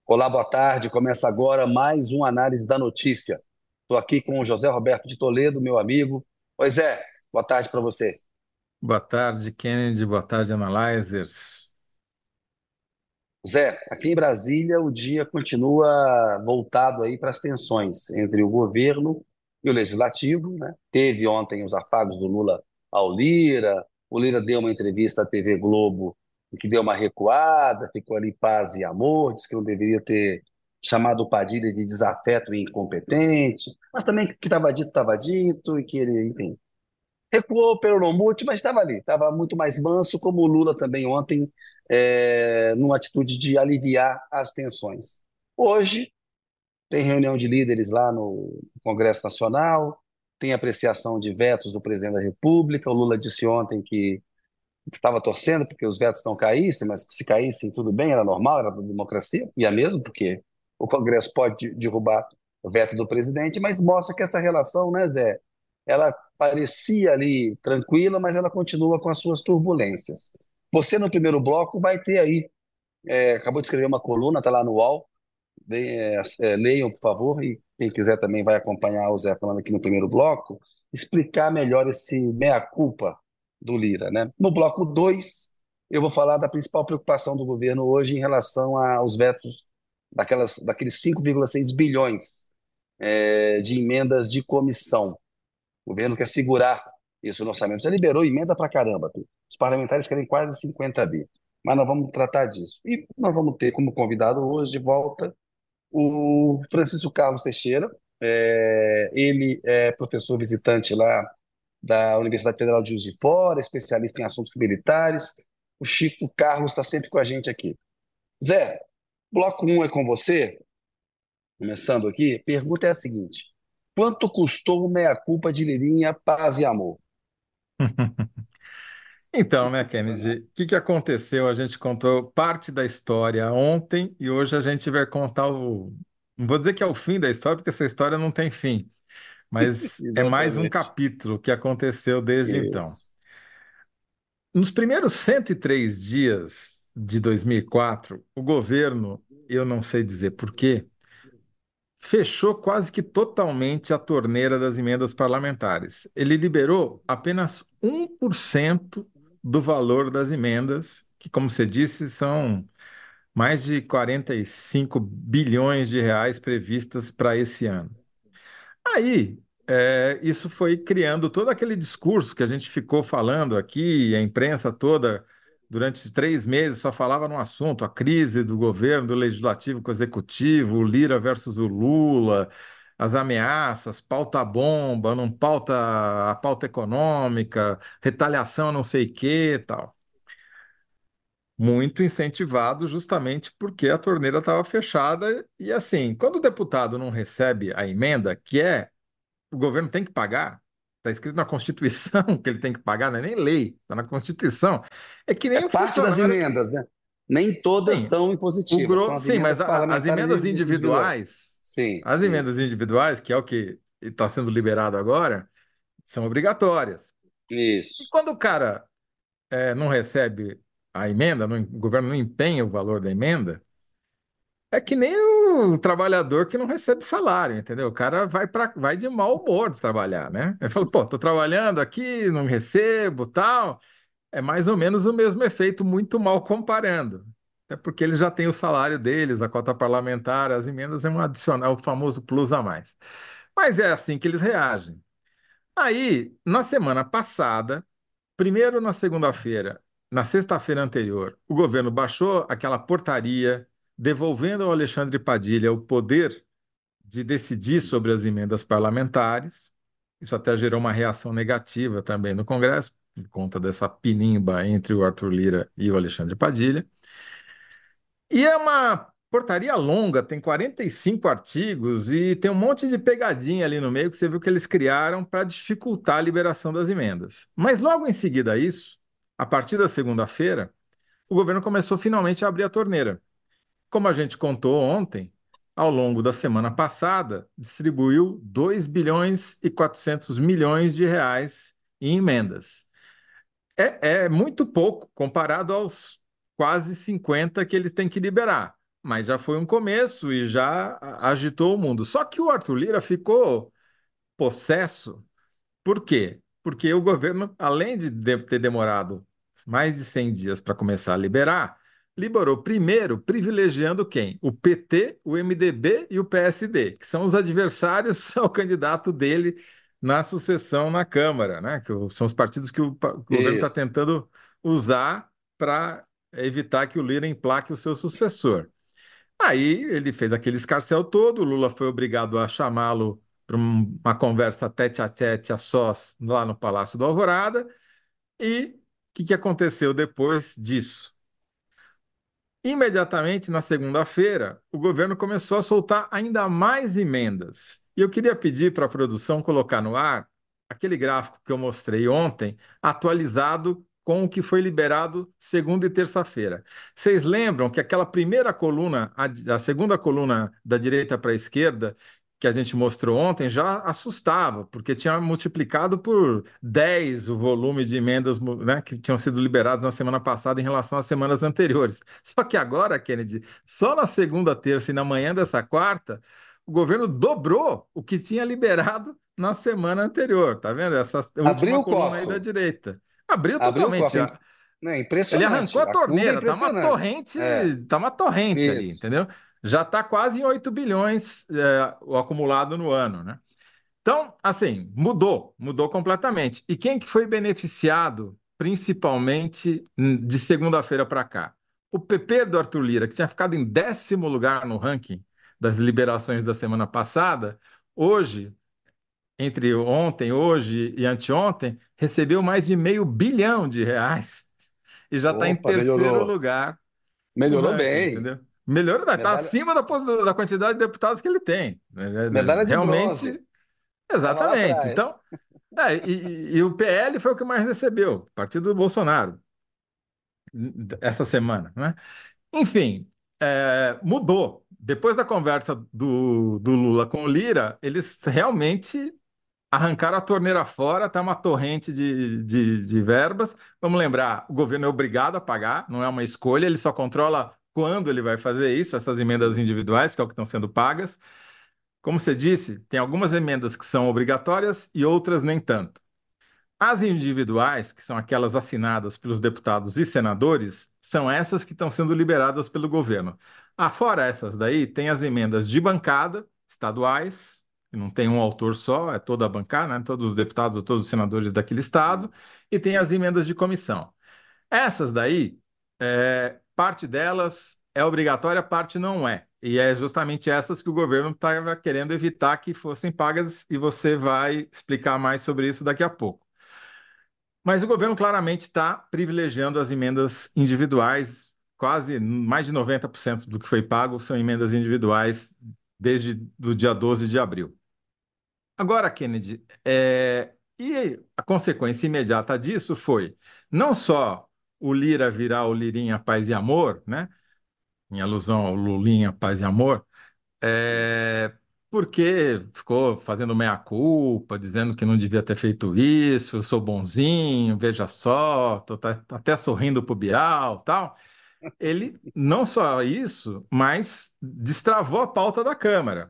Olá, boa tarde. Começa agora mais uma análise da notícia. Estou aqui com o José Roberto de Toledo, meu amigo. Oi, Zé, boa tarde para você. Boa tarde, Kennedy. Boa tarde, Analyzers. Zé, aqui em Brasília o dia continua voltado aí para as tensões entre o governo e o legislativo, né? Teve ontem os afagos do Lula ao Lira. O Lira deu uma entrevista à TV Globo que deu uma recuada, ficou ali paz e amor, disse que não deveria ter chamado o Padilha de desafeto e incompetente, mas também que estava dito e que ele, enfim, recuou pelo Nomute, mas estava ali, estava muito mais manso, como o Lula também ontem, numa atitude de aliviar as tensões. Hoje tem reunião de líderes lá no Congresso Nacional, tem apreciação de vetos do presidente da República. O Lula disse ontem que estava torcendo porque os vetos não caíssem, mas que se caíssem tudo bem, era normal, era da democracia, e é mesmo, porque o Congresso pode derrubar o veto do presidente, mas mostra que essa relação, né, Zé, ela parecia ali tranquila, mas ela continua com as suas turbulências. Você, no primeiro bloco, vai ter aí, acabou de escrever uma coluna, está lá no UOL, leiam, por favor, e quem quiser também vai acompanhar o Zé falando aqui no primeiro bloco, explicar melhor esse meia-culpa do Lira, né? No bloco 2 eu vou falar da principal preocupação do governo hoje em relação aos vetos daqueles 5,6 bilhões de emendas de comissão. O governo quer segurar isso no orçamento. Já liberou emenda pra caramba. Os parlamentares querem quase 50 bi. Mas nós vamos tratar disso. E nós vamos ter como convidado hoje de volta o Francisco Carlos Teixeira. Ele é professor visitante lá da Universidade Federal de Juiz de Fora, especialista em assuntos militares. O Chico Carlos está sempre com a gente aqui. Zé, bloco um é com você, começando aqui. Pergunta é a seguinte: quanto custou o meia-culpa de Lirinha, Paz e Amor? Então, né, Kennedy, o que aconteceu? A gente contou parte da história ontem e hoje a gente vai contar o. Não vou dizer que é o fim da história, porque essa história não tem fim, mas é mais um Exatamente. capítulo que aconteceu desde então. Isso. Nos primeiros 103 dias de 2004, o governo, eu não sei dizer por quê, fechou quase que totalmente a torneira das emendas parlamentares. Ele liberou apenas 1% do valor das emendas, que, como você disse, são mais de 45 bilhões de reais previstas para esse ano. Aí, isso foi criando todo aquele discurso que a gente ficou falando aqui, a imprensa toda, durante 3 meses, só falava no assunto, a crise do governo, do legislativo com o executivo, o Lira versus o Lula, as ameaças, pauta-bomba, não pauta a pauta econômica, retaliação não sei o que, tal. Muito incentivado justamente porque a torneira estava fechada e assim, quando o deputado não recebe a emenda, que é o governo tem que pagar. Está escrito na Constituição que ele tem que pagar, não é nem lei, está na Constituição. É que É nem o parte das funcionário. emendas, né? Nem todas Sim, são impositivas, são as sim, mas emendas as parlamentares emendas individuais. individuais, Sim, as emendas isso. individuais, que é o que está sendo liberado agora, são obrigatórias. E Isso. quando o cara não recebe a emenda, o governo não empenha o valor da emenda, é que nem o trabalhador que não recebe salário, entendeu? O cara vai de mau humor trabalhar, né? Ele fala, pô, tô trabalhando aqui, não recebo, tal. É mais ou menos o mesmo efeito, muito mal comparando. Até porque eles já têm o salário deles, a cota parlamentar, as emendas é um adicional, o famoso plus a mais. Mas é assim que eles reagem. Aí, na semana passada, primeiro na segunda-feira, na sexta-feira anterior, o governo baixou aquela portaria devolvendo ao Alexandre Padilha o poder de decidir sobre as emendas parlamentares. Isso até gerou uma reação negativa também no Congresso, por conta dessa pinimba entre o Arthur Lira e o Alexandre Padilha. E é uma portaria longa, tem 45 artigos e tem um monte de pegadinha ali no meio que você viu que eles criaram para dificultar a liberação das emendas. Mas logo em seguida a isso, a partir da segunda-feira, o governo começou finalmente a abrir a torneira. Como a gente contou ontem, ao longo da semana passada, distribuiu 2 bilhões e 400 milhões de reais em emendas. É muito pouco comparado aos quase 50 que eles têm que liberar. mas já foi um começo e já agitou o mundo. Só que o Arthur Lira ficou possesso. Por quê? Porque o governo, além de ter demorado mais de 100 dias para começar a liberar, liberou primeiro privilegiando quem? O PT, o MDB e o PSD, que são os adversários ao candidato dele na sucessão na Câmara, né? São os partidos que o governo está Isso. tentando usar para evitar que o Lira emplaque o seu sucessor. Aí ele fez aquele escarcéu todo, o Lula foi obrigado a chamá-lo para uma conversa tete a tete, a sós, lá no Palácio do Alvorada. E o que aconteceu depois disso? Imediatamente na segunda-feira, o governo começou a soltar ainda mais emendas. E eu queria pedir para a produção colocar no ar aquele gráfico que eu mostrei ontem, atualizado com o que foi liberado segunda e terça-feira. Vocês lembram que aquela primeira coluna, a segunda coluna da direita para a esquerda, que a gente mostrou ontem, já assustava, porque tinha multiplicado por 10 o volume de emendas, né, que tinham sido liberadas na semana passada em relação às semanas anteriores. Só que agora, Kennedy, só na segunda, terça e na manhã dessa quarta, o governo dobrou o que tinha liberado na semana anterior. Tá vendo? Essa Abriu última o coluna aí da cofre. direita. Abriu Abriu o totalmente. cofre. Né, Ele arrancou impressionante. a A curva é torneira, impressionante. É, tá uma torrente ali, isso. entendeu? Já está quase em 8 bilhões, o acumulado no ano, né? Então, assim, mudou completamente. E quem que foi beneficiado, principalmente de segunda-feira para cá? O PP do Arthur Lira, que tinha ficado em 10º lugar no ranking das liberações da semana passada, hoje, entre ontem, hoje e anteontem, recebeu mais de meio bilhão de reais e já está em Opa, terceiro melhorou. lugar no Melhorou ranking, bem. entendeu? Melhorou, está Medalha, acima da quantidade de deputados que ele tem, né? medalha de bronze. Realmente. Estava lá Exatamente. atrás. Então, e o PL foi o que mais recebeu, partido do Bolsonaro, essa semana, né? Enfim, mudou. Depois da conversa do Lula com o Lira, eles realmente arrancaram a torneira fora, tá uma torrente de verbas. Vamos lembrar, o governo é obrigado a pagar, não é uma escolha, ele só controla quando ele vai fazer isso, essas emendas individuais, que é o que estão sendo pagas. Como você disse, tem algumas emendas que são obrigatórias e outras nem tanto. As individuais, que são aquelas assinadas pelos deputados e senadores, são essas que estão sendo liberadas pelo governo. Fora essas daí, tem as emendas de bancada, estaduais, que não tem um autor só, é toda a bancada, né? Todos os deputados ou todos os senadores daquele estado, Isso. e tem as emendas de comissão. Essas daí, parte delas é obrigatória, parte não é. E é justamente essas que o governo estava querendo evitar que fossem pagas, e você vai explicar mais sobre isso daqui a pouco. Mas o governo claramente está privilegiando as emendas individuais, quase mais de 90% do que foi pago são emendas individuais desde o dia 12 de abril. Agora, Kennedy, e a consequência imediata disso foi não só o Lira virar o Lirinha Paz e Amor, né, em alusão ao Lulinha Paz e Amor, Isso. é, porque ficou fazendo meia-culpa, dizendo que não devia ter feito isso, eu sou bonzinho, veja só, tô até sorrindo pro Bial, tal. Ele não só isso, mas destravou a pauta da Câmara.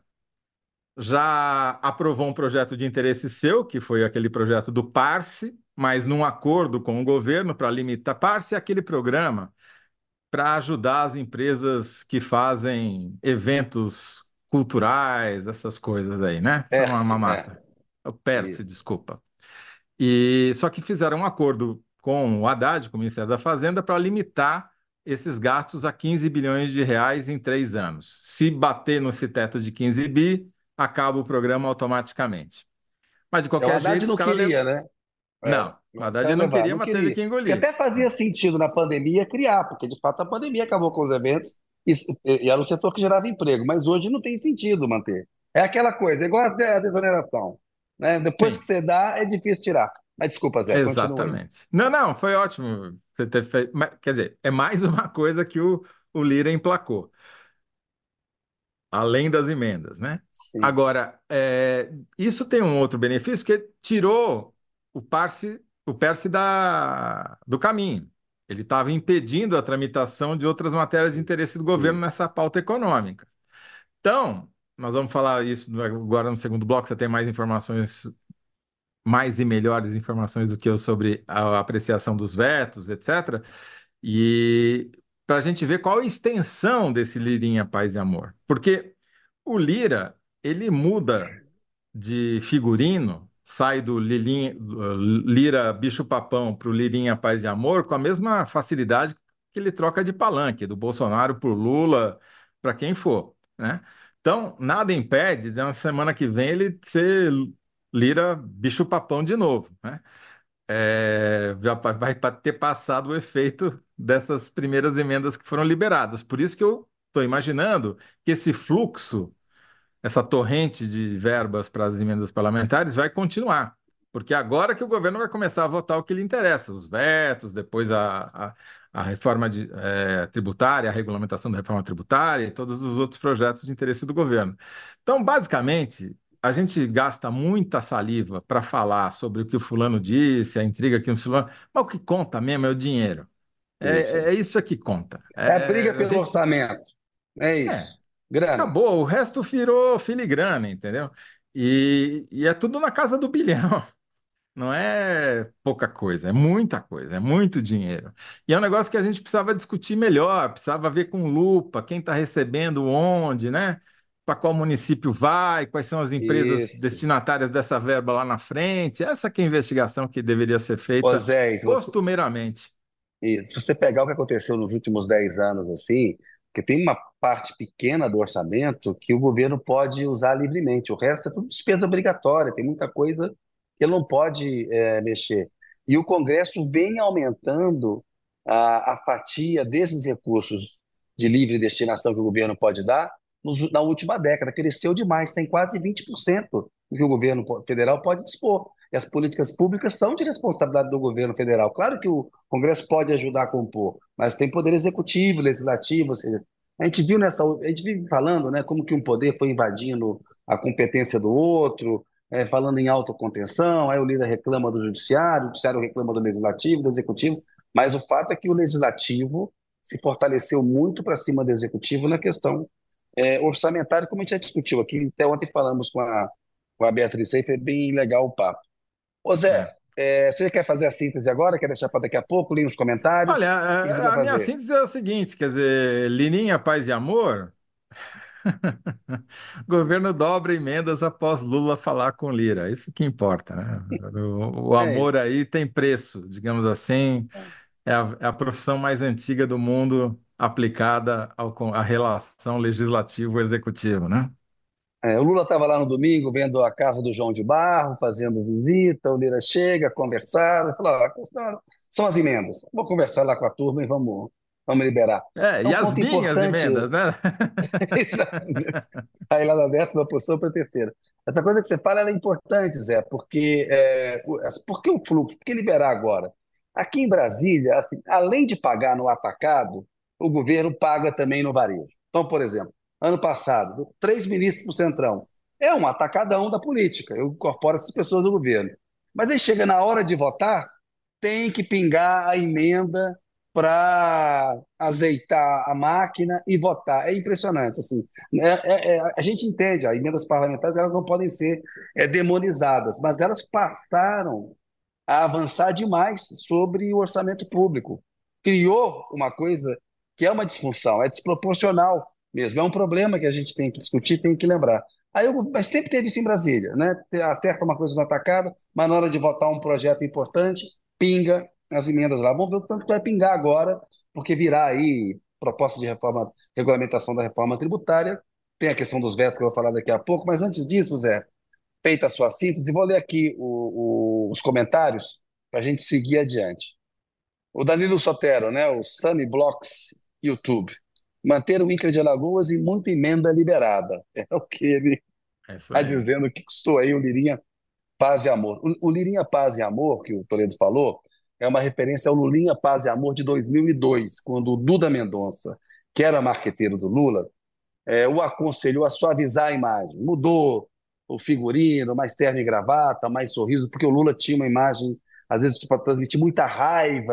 Já aprovou um projeto de interesse seu, que foi aquele projeto do Parse, mas num acordo com o governo para limitar Parse, é aquele programa para ajudar as empresas que fazem eventos culturais, essas coisas aí, né? Foi uma Perse, mamata. O Perse, isso. desculpa. E só que fizeram um acordo com o Haddad, com o Ministério da Fazenda, para limitar esses gastos a 15 bilhões de reais em 3 anos. Se bater nesse teto de 15 bi, acaba o programa automaticamente. Mas de O qualquer Haddad jeito, os não caras queria, né? É, não, o os Haddad caras não levaram, queria, não mas teve queria. que Que engolir. até fazia sentido na pandemia criar, porque de fato a pandemia acabou com os eventos e era um setor que gerava emprego, mas hoje não tem sentido manter. É aquela coisa, igual a desoneração, né? Depois que Sim. você dá, é difícil tirar. Mas desculpa, Zé, continue aí. Exatamente. Não, não, foi ótimo você ter feito. Quer dizer, é mais uma coisa que o Lira emplacou, além das emendas, né? Sim. Agora, isso tem um outro benefício que tirou o Parse do caminho. Ele estava impedindo a tramitação de outras matérias de interesse do governo nessa pauta econômica. Então, nós vamos falar isso agora no segundo bloco. Você tem mais informações, mais e melhores informações do que eu sobre a apreciação dos vetos, etc. E para a gente ver qual a extensão desse Lirinha Paz e Amor. Porque o Lira, ele muda de figurino, sai do Lira Bicho-Papão para o Lirinha Paz e Amor com a mesma facilidade que ele troca de palanque, do Bolsonaro por Lula, para quem for, né? Então, nada impede de na semana que vem ele ser Lira Bicho-Papão de novo, né? Já vai ter passado o efeito dessas primeiras emendas que foram liberadas. Por isso que eu estou imaginando que esse fluxo, essa torrente de verbas para as emendas parlamentares vai continuar, porque agora que o governo vai começar a votar o que lhe interessa, os vetos, depois a reforma tributária, a regulamentação da reforma tributária e todos os outros projetos de interesse do governo. Então, basicamente, a gente gasta muita saliva para falar sobre o que o fulano disse, a intriga que o fulano, mas o que conta mesmo é o dinheiro. Isso. É isso que conta. É a briga A pelo gente, orçamento. É é, isso. Grana. acabou, o resto virou filigrana, entendeu? E é tudo na casa do bilhão. Não é pouca coisa, é muito dinheiro. E é um negócio que a gente precisava discutir melhor, precisava ver com lupa quem está recebendo onde, né? Para qual município vai, quais são as empresas Isso. destinatárias dessa verba lá na frente. Essa que é a investigação que deveria ser Ô feita Zé, costumeiramente. se você pegar o que aconteceu nos últimos 10 anos, assim, que tem uma parte pequena do orçamento que o governo pode usar livremente, o resto é tudo despesa obrigatória, tem muita coisa que ele não pode mexer. E o Congresso vem aumentando a fatia desses recursos de livre destinação que o governo pode dar na última década, cresceu demais, tem quase 20% do que o governo federal pode dispor. E as políticas públicas são de responsabilidade do governo federal. Claro que o Congresso pode ajudar a compor, mas tem poder executivo, legislativo, ou seja, a gente vive falando, né, como que um poder foi invadindo a competência do outro, falando em autocontenção, aí o líder reclama do judiciário, o judiciário reclama do legislativo, do executivo, mas o fato é que o legislativo se fortaleceu muito para cima do executivo na questão orçamentária, como a gente já discutiu aqui, até ontem falamos com a Beatriz, aí foi bem legal o papo. Ô Zé, É. você quer fazer a síntese agora? Quer deixar para daqui a pouco? Lê os comentários? Olha, O que você vai a minha fazer? síntese é o seguinte, quer dizer, Lininha, paz e amor. Governo dobra emendas após Lula falar com Lira. Isso que importa, né? O É amor isso. aí tem preço, digamos assim. É a profissão mais antiga do mundo aplicada à relação legislativo-executivo, né? O Lula estava lá no domingo vendo a casa do João de Barro, fazendo visita, o Lira chega, conversaram, falou, "Ó, a questão são as emendas. Vou conversar lá com a turma e vamos liberar. É E um as ponto minhas importante, emendas, né? aí lá da décima posição para a terceira. Essa coisa que você fala ela é importante, Zé, porque por que o fluxo? Por que liberar agora? Aqui em Brasília, assim, além de pagar no atacado, o governo paga também no varejo. Então, por exemplo, ano passado, 3 ministros para o Centrão. É um atacadão da política, eu incorporo essas pessoas do governo. Mas aí chega na hora de votar, tem que pingar a emenda para azeitar a máquina e votar. É impressionante, assim. A gente entende, as emendas parlamentares elas não podem ser demonizadas, mas elas passaram a avançar demais sobre o orçamento público. Criou uma coisa que é uma disfunção, é desproporcional mesmo. É um problema que a gente tem que discutir, tem que lembrar. Mas sempre teve isso em Brasília, né? Acerta uma coisa no atacado, mas na hora de votar um projeto importante, pinga as emendas lá. Vamos ver o tanto que vai pingar agora, porque virá aí proposta de reforma, regulamentação da reforma tributária, tem a questão dos vetos que eu vou falar daqui a pouco, mas antes disso, Zé, feita a sua síntese, vou ler aqui os comentários para a gente seguir adiante. O Danilo Sotero, né, o Sunny Blocks YouTube. Manter o INCRA de Alagoas e muita emenda liberada. É o que ele É isso está aí. dizendo que custou aí o Lirinha Paz e Amor. O Lirinha Paz e Amor, que o Toledo falou, é uma referência ao Lulinha Paz e Amor de 2002, quando o Duda Mendonça, que era marqueteiro do Lula, o aconselhou a suavizar a imagem. Mudou o figurino, mais terno e gravata, mais sorriso, porque o Lula tinha uma imagem, às vezes, para transmitir muita raiva,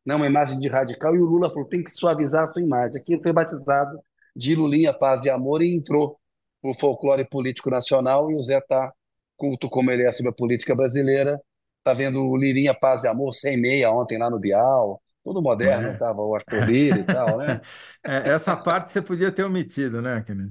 né, uma imagem de radical, e o Lula falou, tem que suavizar a sua imagem. Aqui ele foi batizado de Lulinha, Paz e Amor e entrou o folclore político nacional, e o Zé tá culto como ele é sobre a política brasileira, tá vendo o Lirinha, Paz e Amor sem meia ontem lá no Bial, tudo moderno, É. tava o Arthur Lira e tal, né? Essa parte você podia ter omitido, né, Kennedy?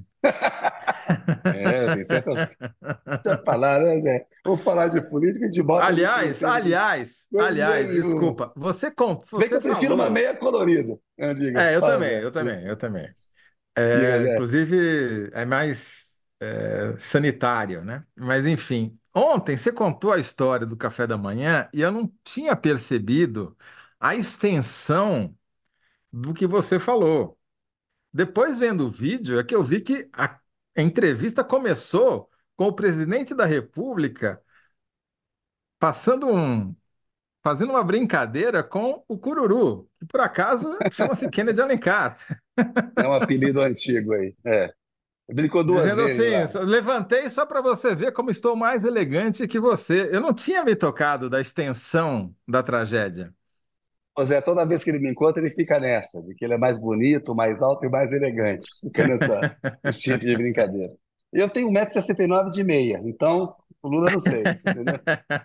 Tem certas coisas a falar, né, Zé? Vamos falar de política, a gente bota no Aliás, tema de aliás, coisa aliás, nenhuma. desculpa, Se bem que você eu prefiro uma falou. meia colorida. Diga, É, eu fala, também, Zé. eu também, eu também. Diga, Zé. Inclusive, é mais sanitário, né? Mas, enfim, ontem você contou a história do café da manhã e eu não tinha percebido a extensão do que você falou. Depois, vendo o vídeo, é que eu vi que a entrevista começou com o presidente da República passando fazendo uma brincadeira com o Cururu, que por acaso chama-se Kennedy Alencar. É um apelido antigo aí. Brincou duas Dizendo vezes assim, lá. levantei só para você ver como estou mais elegante que você. Eu não tinha me tocado da extensão da tragédia. Ô Zé, toda vez que ele me encontra, ele fica nessa, de que ele é mais bonito, mais alto e mais elegante. Fica nesse tipo de brincadeira. Eu tenho 1,69 m de meia, então o Lula não sei, entendeu?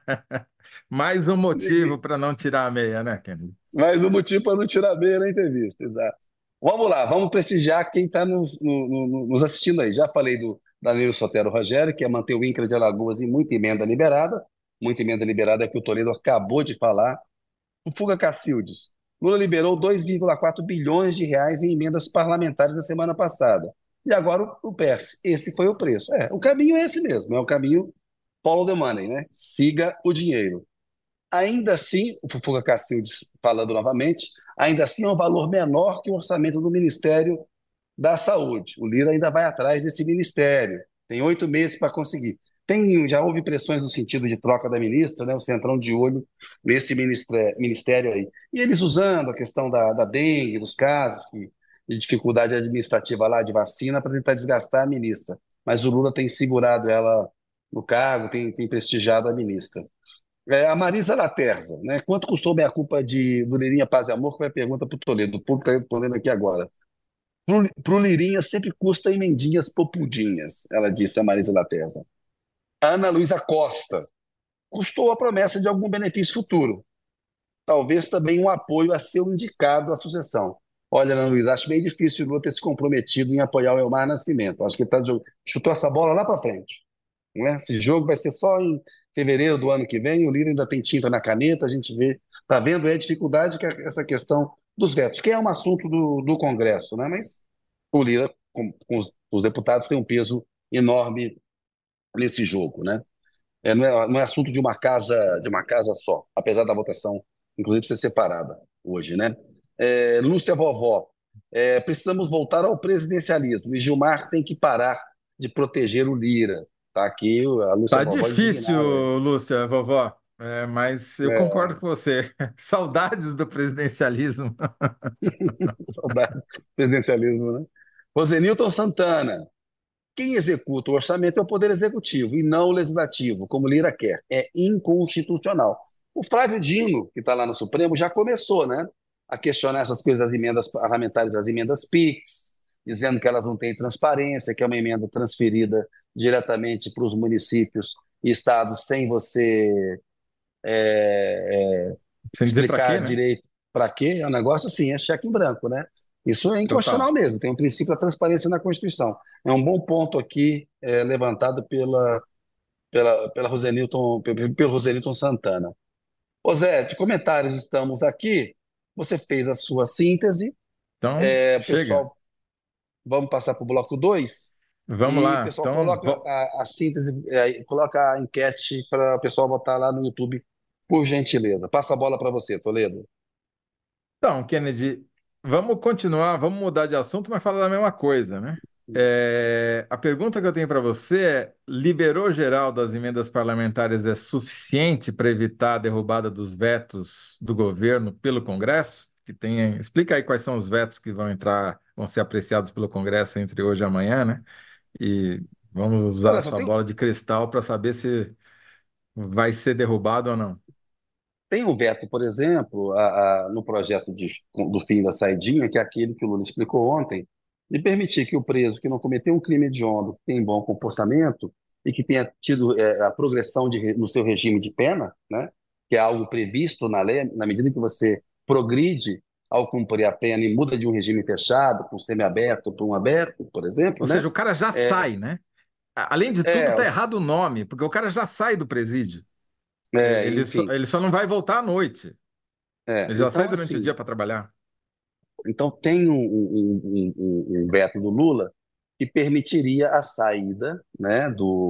Mais um motivo para não tirar a meia, né, Kennedy? Mas o motivo para não tirar a meia na entrevista, exato. Vamos lá, vamos prestigiar quem está nos assistindo aí. Já falei do Danilo Sotero Rogério, que é manter o INCRA de Alagoas em muita emenda liberada. Muita emenda liberada é que o Toledo acabou de falar. O Fuga Cacildes. Lula liberou 2,4 bilhões de reais em emendas parlamentares na semana passada. E agora o PERS. Esse foi o preço. O caminho é esse mesmo, é o caminho follow the money, né? Siga o dinheiro. Ainda assim, o Fufuca Cacildes falando novamente, ainda assim é um valor menor que o orçamento do Ministério da Saúde. O Lira ainda vai atrás desse ministério. Tem 8 meses para conseguir. Já houve pressões no sentido de troca da ministra, né? O Centrão de olho nesse ministério aí. E eles usando a questão da dengue, dos casos, de dificuldade administrativa lá de vacina, para tentar desgastar a ministra. Mas o Lula tem segurado ela no cargo, tem prestigiado a ministra. A Marisa Laterza, né? Quanto custou minha culpa do Lirinha Paz e Amor? Que foi a pergunta para o Toledo. O público está respondendo aqui agora. Pro Lirinha sempre custa emendinhas popudinhas, ela disse a Marisa Laterza. A Ana Luísa Costa. Custou a promessa de algum benefício futuro. Talvez também um apoio a seu indicado à sucessão. Olha, Ana Luísa, acho meio difícil o Lula ter se comprometido em apoiar o Elmar Nascimento. Acho que chutou essa bola lá para frente. Não é? Esse jogo vai ser só em fevereiro do ano que vem. O Lira ainda tem tinta na caneta. A gente está vendo aí a dificuldade que é essa questão dos vetos, que é um assunto do Congresso, né? Mas o Lira, com os deputados, tem um peso enorme nesse jogo, né? Não é assunto de uma casa só, apesar da votação, inclusive, ser separada hoje, né? Lúcia Vovó, precisamos voltar ao presidencialismo e Gilmar tem que parar de proteger o Lira. Tá aqui a Lúcia Tá Vovó indignada aí. difícil, Lúcia, vovó, mas eu concordo É, com você. Saudades do presidencialismo. saudade do presidencialismo, né? Rosenilton Santana, quem executa o orçamento é o Poder Executivo e não o Legislativo, como Lira quer. É inconstitucional. O Flávio Dino, que está lá no Supremo, já começou, né, a questionar essas coisas das emendas parlamentares, as emendas PIX, dizendo que elas não têm transparência, que é uma emenda transferida diretamente para os municípios e estados sem você Sem dizer para quê, explicar né? direito para quê. É um negócio assim, é cheque em branco, né? Isso é inconstitucional Total. mesmo, tem um princípio da transparência na Constituição. É um bom ponto aqui levantado pela pelo Rosenilton Santana. Ô Zé, de comentários estamos aqui. Você fez a sua síntese. Então, chega. Pessoal, vamos passar para o bloco 2 Vamos e o lá. pessoal Então, coloca a síntese, coloca a enquete para o pessoal votar lá no YouTube, por gentileza. Passa a bola para você, Toledo. Kennedy, vamos continuar, vamos mudar de assunto, mas falar da mesma coisa, né? A pergunta que eu tenho para você é: liberou geral das emendas parlamentares é suficiente para evitar a derrubada dos vetos do governo pelo Congresso? Explica aí quais são os vetos que vão entrar, vão ser apreciados pelo Congresso entre hoje e amanhã, né? E vamos usar a Olha, só sua tem, bola de cristal para saber se vai ser derrubado ou não. Tem um veto, por exemplo, no projeto do fim da saidinha, que é aquele que o Lula explicou ontem, de permitir que o preso que não cometeu um crime hediondo, que tem bom comportamento e que tenha tido a progressão no seu regime de pena, né, que é algo previsto na lei, na medida que você progride ao cumprir a pena e muda de um regime fechado para um semiaberto para um aberto, por exemplo, Ou né? seja, o cara já É, sai, né? Além de tudo, é, tá errado o nome, porque o cara já sai do presídio. enfim. Ele só não vai voltar à noite. Ele já sai Então, durante o assim, dia para trabalhar. então, tem um veto do Lula que permitiria a saída, né,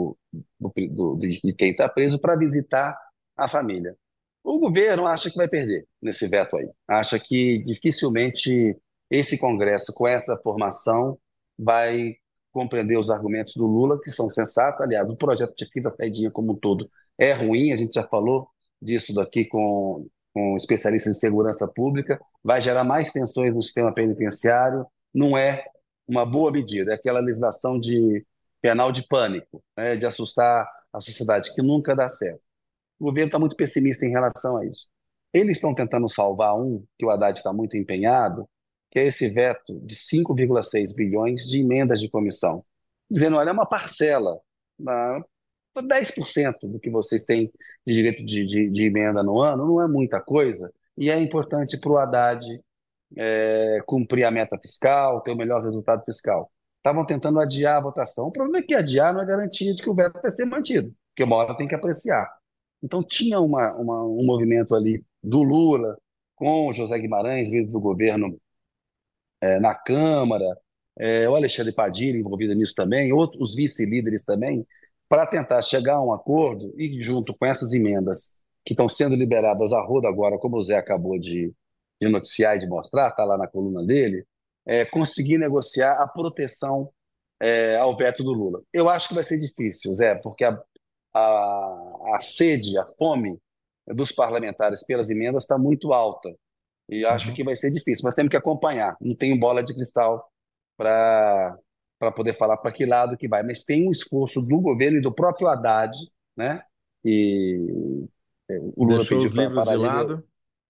de quem está preso para visitar a família. O governo acha que vai perder nesse veto aí. Acha que dificilmente esse Congresso, com essa formação, vai compreender os argumentos do Lula, que são sensatos. Aliás, o projeto de fim da saidinha como um todo é ruim, a gente já falou disso daqui com especialistas em segurança pública, vai gerar mais tensões no sistema penitenciário, não é uma boa medida, é aquela legislação de penal de pânico, né, de assustar a sociedade, que nunca dá certo. O governo está muito pessimista em relação a isso. Eles estão tentando salvar um, que o Haddad está muito empenhado, que é esse veto de 5,6 bilhões de emendas de comissão, dizendo, olha, é uma parcela, 10% do que vocês têm de direito de emenda no ano, não é muita coisa, e é importante para o Haddad cumprir a meta fiscal, ter o melhor resultado fiscal. Estavam tentando adiar a votação. O problema é que adiar não é garantia de que o veto vai ser mantido, porque uma hora tem que apreciar. Então tinha um movimento ali do Lula com o José Guimarães, líder do governo na Câmara, o Alexandre Padilha envolvido nisso também, outros vice-líderes também, para tentar chegar a um acordo e, junto com essas emendas que estão sendo liberadas a rodo agora, como o Zé acabou de noticiar e de mostrar, está lá na coluna dele, conseguir negociar a proteção ao veto do Lula. Eu acho que vai ser difícil, Zé, porque a sede, a fome dos parlamentares pelas emendas está muito alta. E acho Uhum. que vai ser difícil, mas temos que acompanhar. Não tenho bola de cristal para poder falar para que lado que vai, mas tem um esforço do governo e do próprio Haddad, né? E o Lula Deixou pediu os para livros de parar de ler. lado.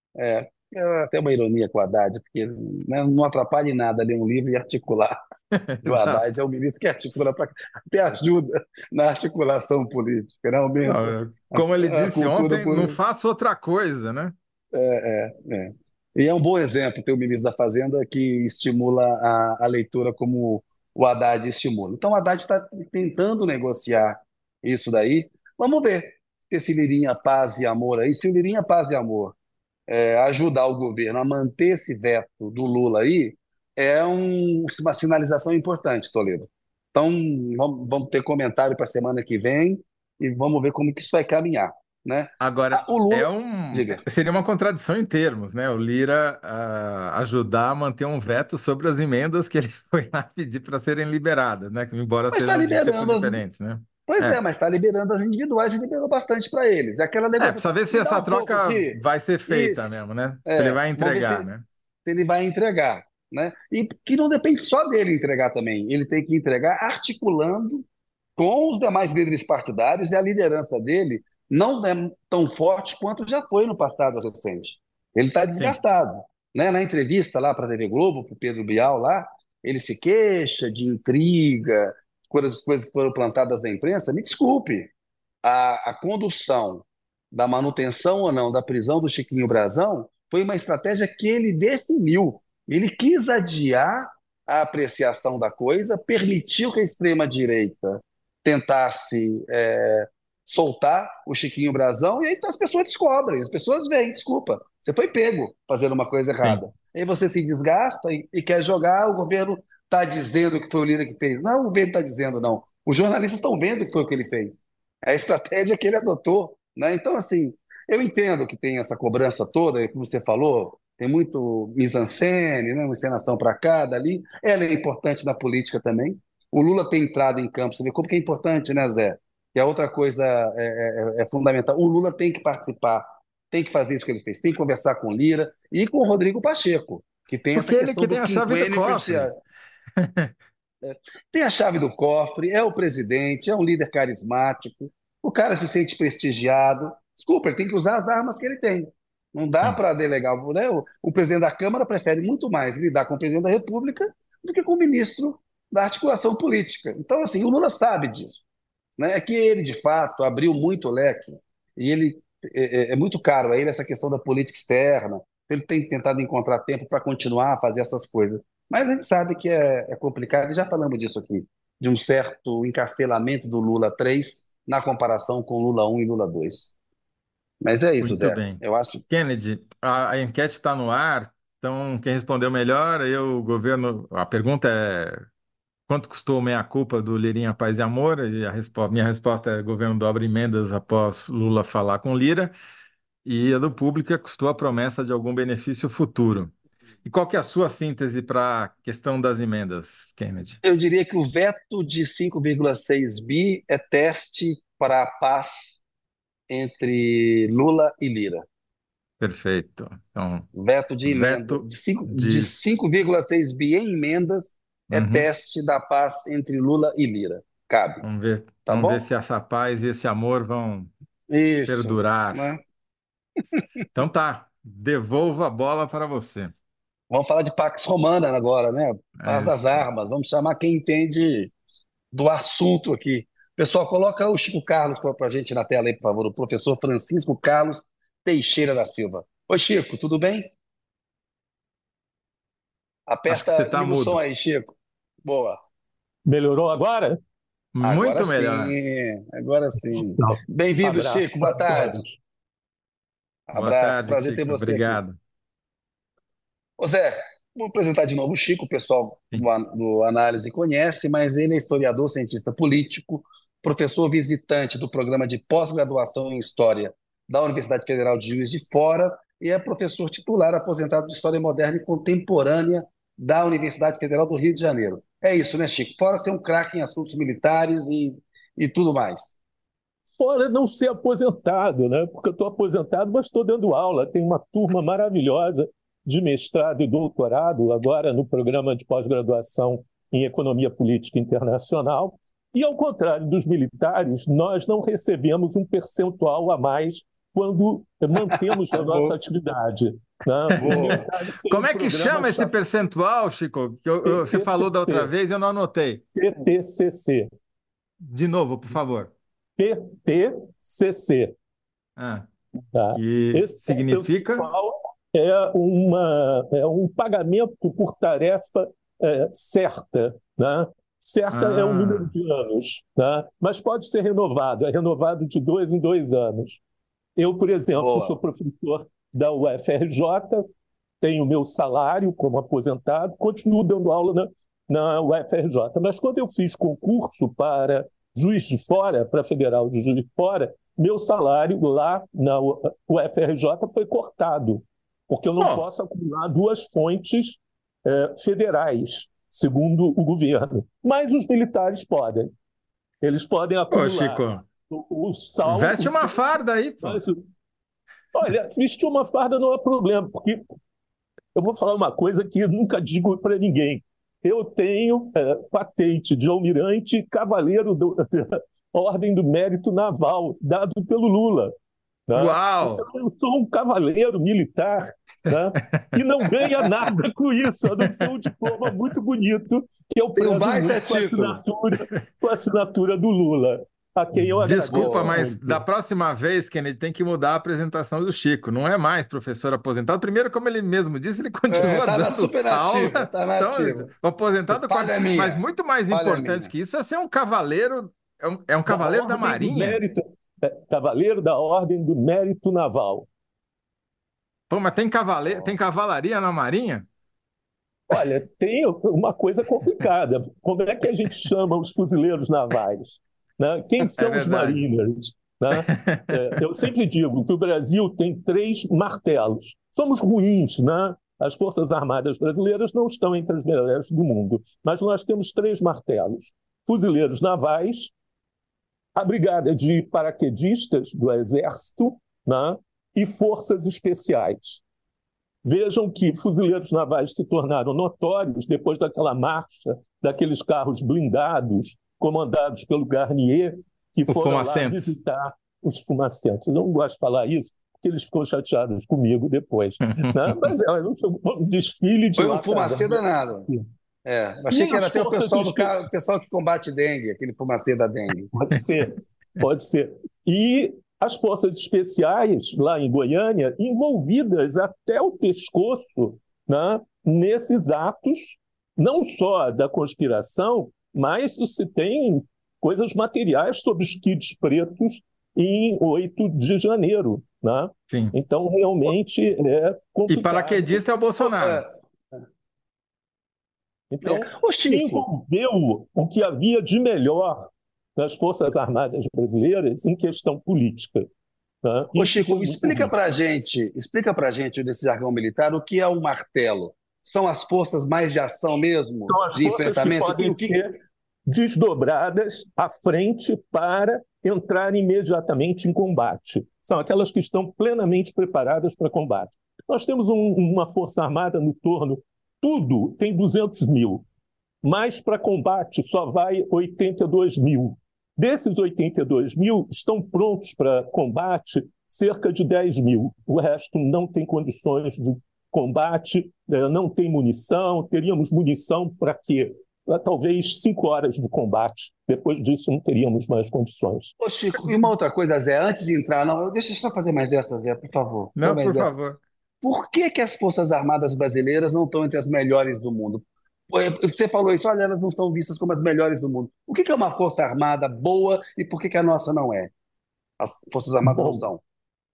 É até uma ironia com o Haddad, porque né, não atrapalha em nada ler um livro e articular. E o Exato. Haddad é o ministro que articula, até ajuda na articulação política, né? Aumenta Não, como ele a disse cultura ontem, não política. faço outra coisa, né? É. E é um bom exemplo ter o ministro da Fazenda que estimula a leitura como o Haddad estimula. Então, o Haddad está tentando negociar isso daí. Vamos ver se esse Lirinha Paz e Amor aí, se o Lirinha Paz e Amor ajudar o governo a manter esse veto do Lula aí, uma sinalização importante, Toledo. Então, vamos ter comentário para a semana que vem e vamos ver como que isso vai caminhar, né? Agora, O Lula, diga. seria uma contradição em termos, né? O Lira ajudar a manter um veto sobre as emendas que ele foi lá pedir para serem liberadas, né? Que embora Mas está sejam de tipos liberando diferentes, né? Pois é, É, mas está liberando as individuais e liberou bastante para eles. É aquela precisa negociação. ver se Me dá essa um pouco troca aqui. vai ser feita Isso. mesmo, né? Se ele vai Vamos ver entregar, se né? ele vai entregar, né? E que não depende só dele entregar também. Ele tem que entregar articulando com os demais líderes partidários e a liderança dele não é tão forte quanto já foi no passado recente. Ele está Sim. desgastado, né? Na entrevista lá para a TV Globo, para o Pedro Bial lá, ele se queixa de intriga, coisas que foram plantadas na imprensa. Me desculpe, a condução da manutenção ou não da prisão do Chiquinho Brazão foi uma estratégia que ele definiu. Ele quis adiar a apreciação da coisa, permitiu que a extrema-direita tentasse soltar o Chiquinho Brazão, e aí as pessoas descobrem, as pessoas veem, desculpa, você foi pego fazendo uma coisa Sim. errada. Aí você se desgasta e quer jogar, o governo está dizendo que foi o líder que fez. Não, o governo está dizendo, não. Os jornalistas estão vendo que foi o que ele fez. É a estratégia que ele adotou, né? Então, assim, eu entendo que tem essa cobrança toda, como você falou, tem muito mise-en-scène, né? Uma encenação para cá, dali. Ela é importante na política também. O Lula tem entrado em campo, você vê como que é importante, né, Zé? Que é outra coisa fundamental. O Lula tem que participar, tem que fazer isso que ele fez, tem que conversar com o Lira e com o Rodrigo Pacheco, que tem essa Porque ele questão que tem do a chave do quinquênio cofre. terciário. Tem a chave do cofre, é o presidente, é um líder carismático, o cara se sente prestigiado. Desculpa, ele tem que usar as armas que ele tem. Não dá Sim, para delegar, né? O presidente da Câmara prefere muito mais lidar com o presidente da República do que com o ministro da articulação política. Então, assim, o Lula sabe disso, né? É que ele, de fato, abriu muito o leque e ele é muito caro a ele essa questão da política externa. Ele tem tentado encontrar tempo para continuar a fazer essas coisas. Mas a gente sabe que é complicado, e já falamos disso aqui, de um certo encastelamento do Lula 3 na comparação com Lula 1 e Lula 2. Mas é isso, muito Zé. bem. Eu acho. Kennedy, a enquete está no ar, então quem respondeu melhor, eu, o governo. A pergunta é: quanto custou meia-culpa do Lirinha Paz e Amor? E minha resposta é: governo dobra emendas após Lula falar com Lira. E a do público é: custou a promessa de algum benefício futuro. E qual que é a sua síntese para a questão das emendas, Kennedy? Eu diria que o veto de 5,6 bi é teste para a paz entre Lula e Lira. Perfeito. Então, Veto de emenda veto de de. 5,6 bi em emendas é Uhum. teste da paz entre Lula e Lira. Cabe, tá Vamos ver bom? se essa paz e esse amor vão Isso, perdurar. né? Então tá, devolvo a bola para você. Vamos falar de Pax Romana agora, né? Paz É das isso. armas. Vamos chamar quem entende do assunto aqui. Pessoal, coloca o Chico Carlos para a gente na tela aí, por favor. O professor Francisco Carlos Teixeira da Silva. Oi, Chico, tudo bem? Acho que você Aperta, está liga o som mudo. aí, Chico. Boa. Melhorou agora? Agora Muito melhor. sim, agora sim. Não. Bem-vindo, Abraço Chico. Boa para tarde. todos. Boa Abraço, tarde, prazer ter Chico. você aqui. Obrigado. Ô Zé, vou apresentar de novo o Chico, o pessoal Sim. do Análise conhece, mas ele é historiador, cientista político, professor visitante do programa de pós-graduação em História da Universidade Federal de Juiz de Fora e é professor titular aposentado de História Moderna e Contemporânea da Universidade Federal do Rio de Janeiro. É isso, né, Chico? Fora ser um craque em assuntos militares e tudo mais. Fora não ser aposentado, né? Porque eu estou aposentado, mas estou dando aula. Tem uma turma maravilhosa de mestrado e doutorado, agora no programa de pós-graduação em Economia Política Internacional. E, ao contrário dos militares, nós não recebemos um percentual a mais quando mantemos a nossa Boa, atividade, né? Os boa. militares têm Como um é que programa chama esse chamado percentual, Chico? Você falou da outra PTCC, vez e eu não anotei. PTCC, De novo, por favor. PTCC. Ah, Tá? que Esse significa? percentual é um pagamento por tarefa certa, né? Certa é o número Ah, de anos, né? Mas pode ser renovado, é renovado de 2 em 2 anos. Eu, por exemplo, sou Boa. professor da UFRJ, tenho meu salário como aposentado, continuo dando aula na UFRJ. Mas quando eu fiz concurso para Juiz de Fora, para Federal de Juiz de Fora, meu salário lá na UFRJ foi cortado, porque eu não bom, posso acumular duas fontes federais, segundo o governo. Mas os militares podem. Eles podem pô, acumular Chico, o sal, veste o uma sal. farda aí, pô. Mas, olha, vestir uma farda não é problema, porque eu vou falar uma coisa que eu nunca digo para ninguém. Eu tenho patente de almirante cavaleiro da Ordem do Mérito Naval, dado pelo Lula. Né? Então, Uau! eu sou um cavaleiro militar, né? Que não ganha nada com isso, a não ser um diploma muito bonito, que eu Tem um prezo baita muito título. com a assinatura do Lula, a quem eu Desculpa, agradeço Boa. mas da muito. próxima vez, Kennedy, tem que mudar a apresentação do Chico. Não é mais professor aposentado. Primeiro, como ele mesmo disse, ele continua Tá na dando super nativa, aula. tá na Então, ativa. o aposentado, Falha mas minha, muito mais falha importante minha. que isso é ser um cavaleiro, é um Da cavaleiro da Ordem do Marinha. Mérito, Cavaleiro da Ordem do Mérito Naval. Pô, mas tem cavalaria na Marinha? Olha, tem uma coisa complicada. Como é que a gente chama os fuzileiros navais? Né? Quem É são os verdade. mariners? Né? Eu sempre digo que o Brasil tem 3 martelos. Somos ruins, né? As Forças Armadas brasileiras não estão entre as melhores do mundo, mas nós temos 3 martelos: fuzileiros navais, a Brigada de Paraquedistas do Exército, né? E forças especiais. Vejam que fuzileiros navais se tornaram notórios depois daquela marcha daqueles carros blindados comandados pelo Garnier, que O foram lá Fumacentos. visitar os fumacentos. Eu não gosto de falar isso, porque eles ficam chateados comigo depois, né? Mas é um desfile de Foi um lata fumacê velha. danado. E Achei que era as até o forças pessoal especiais. o pessoal que combate dengue, aquele fumacê da dengue. Pode ser, pode ser. E as forças especiais, lá em Goiânia, envolvidas até o pescoço, né, nesses atos, não só da conspiração, mas se tem coisas materiais sobre os kits pretos em 8 de janeiro. Né? Sim. Então, realmente é E complicado. paraquedista é o Bolsonaro. Então, Ô, se Chico, envolveu o que havia de melhor nas Forças Armadas brasileiras em questão política. Né? Ô, Isso foi Chico, muito ruim. explica pra gente nesse jargão militar o que é um martelo. São as forças mais de ação mesmo, São as de forças que enfrentamento? podem ser desdobradas à frente para entrar imediatamente em combate. São aquelas que estão plenamente preparadas para combate. Nós temos uma força armada no torno, tudo tem 200 mil, mas para combate só vai 82 mil. Desses 82 mil, estão prontos para combate cerca de 10 mil. O resto não tem condições de combate, não tem munição. Teríamos munição para quê? Para talvez 5 horas de combate. Depois disso, não teríamos mais condições. Ô, Chico, e uma outra coisa, Zé, antes de entrar, não, deixa eu só fazer mais essa, Zé, por favor. Só Não, mais por essa. favor. Por que que as Forças Armadas brasileiras não estão entre as melhores do mundo? Pô, você falou isso, olha, elas não são vistas como as melhores do mundo. O que que é uma Força Armada boa e por que que a nossa não é? As Forças Armadas não Bom, são.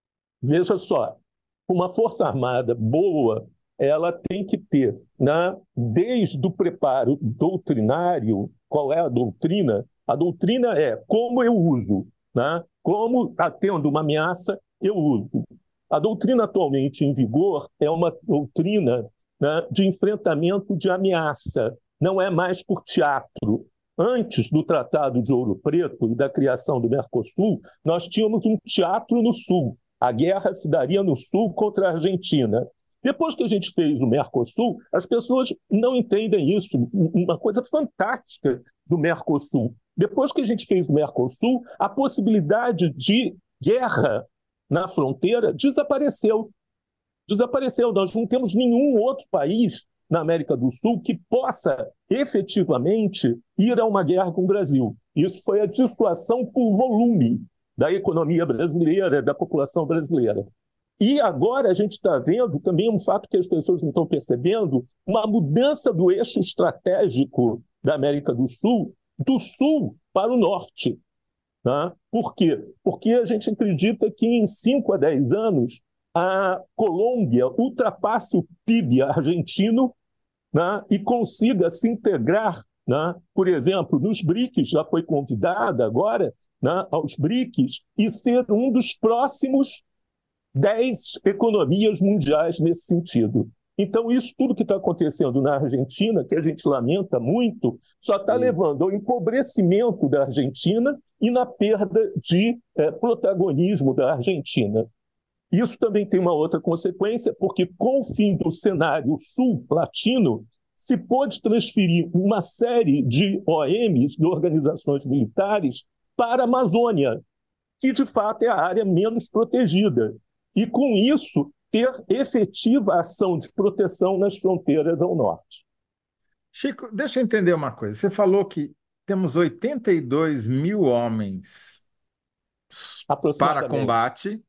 veja só, uma força armada boa, ela tem que ter, né, desde o preparo doutrinário, qual é a doutrina? A doutrina é como eu uso, né? Como está tendo uma ameaça, eu uso. A doutrina atualmente em vigor é uma doutrina, né, de enfrentamento de ameaça, não é mais por teatro. Antes do Tratado de Ouro Preto e da criação do Mercosul, nós tínhamos um teatro no Sul. A guerra se daria no Sul contra a Argentina. Depois que a gente fez o Mercosul, as pessoas não entendem isso. Uma coisa fantástica do Mercosul. Depois que a gente fez o Mercosul, a possibilidade de guerra na fronteira desapareceu. Desapareceu. Nós não temos nenhum outro país na América do Sul que possa efetivamente ir a uma guerra com o Brasil. Isso foi a dissuasão por volume da economia brasileira, da população brasileira. E agora a gente está vendo também um fato que as pessoas não estão percebendo, uma mudança do eixo estratégico da América do sul para o norte. Tá? Por quê? Porque a gente acredita que em 5 a 10 anos a Colômbia ultrapasse o PIB argentino, né, e consiga se integrar, né, por exemplo, nos BRICS, já foi convidada agora, né, aos BRICS, e ser um dos próximos 10 economias mundiais nesse sentido. Então, isso tudo que está acontecendo na Argentina, que a gente lamenta muito, só está levando ao empobrecimento da Argentina e na perda de protagonismo da Argentina. Isso também tem uma outra consequência, porque com o fim do cenário sul-latino, se pôde transferir uma série de OMs, de organizações militares, para a Amazônia, que de fato é a área menos protegida. E com isso, ter efetiva ação de proteção nas fronteiras ao norte. Chico, deixa eu entender uma coisa. Você falou que temos 82 mil homens para combate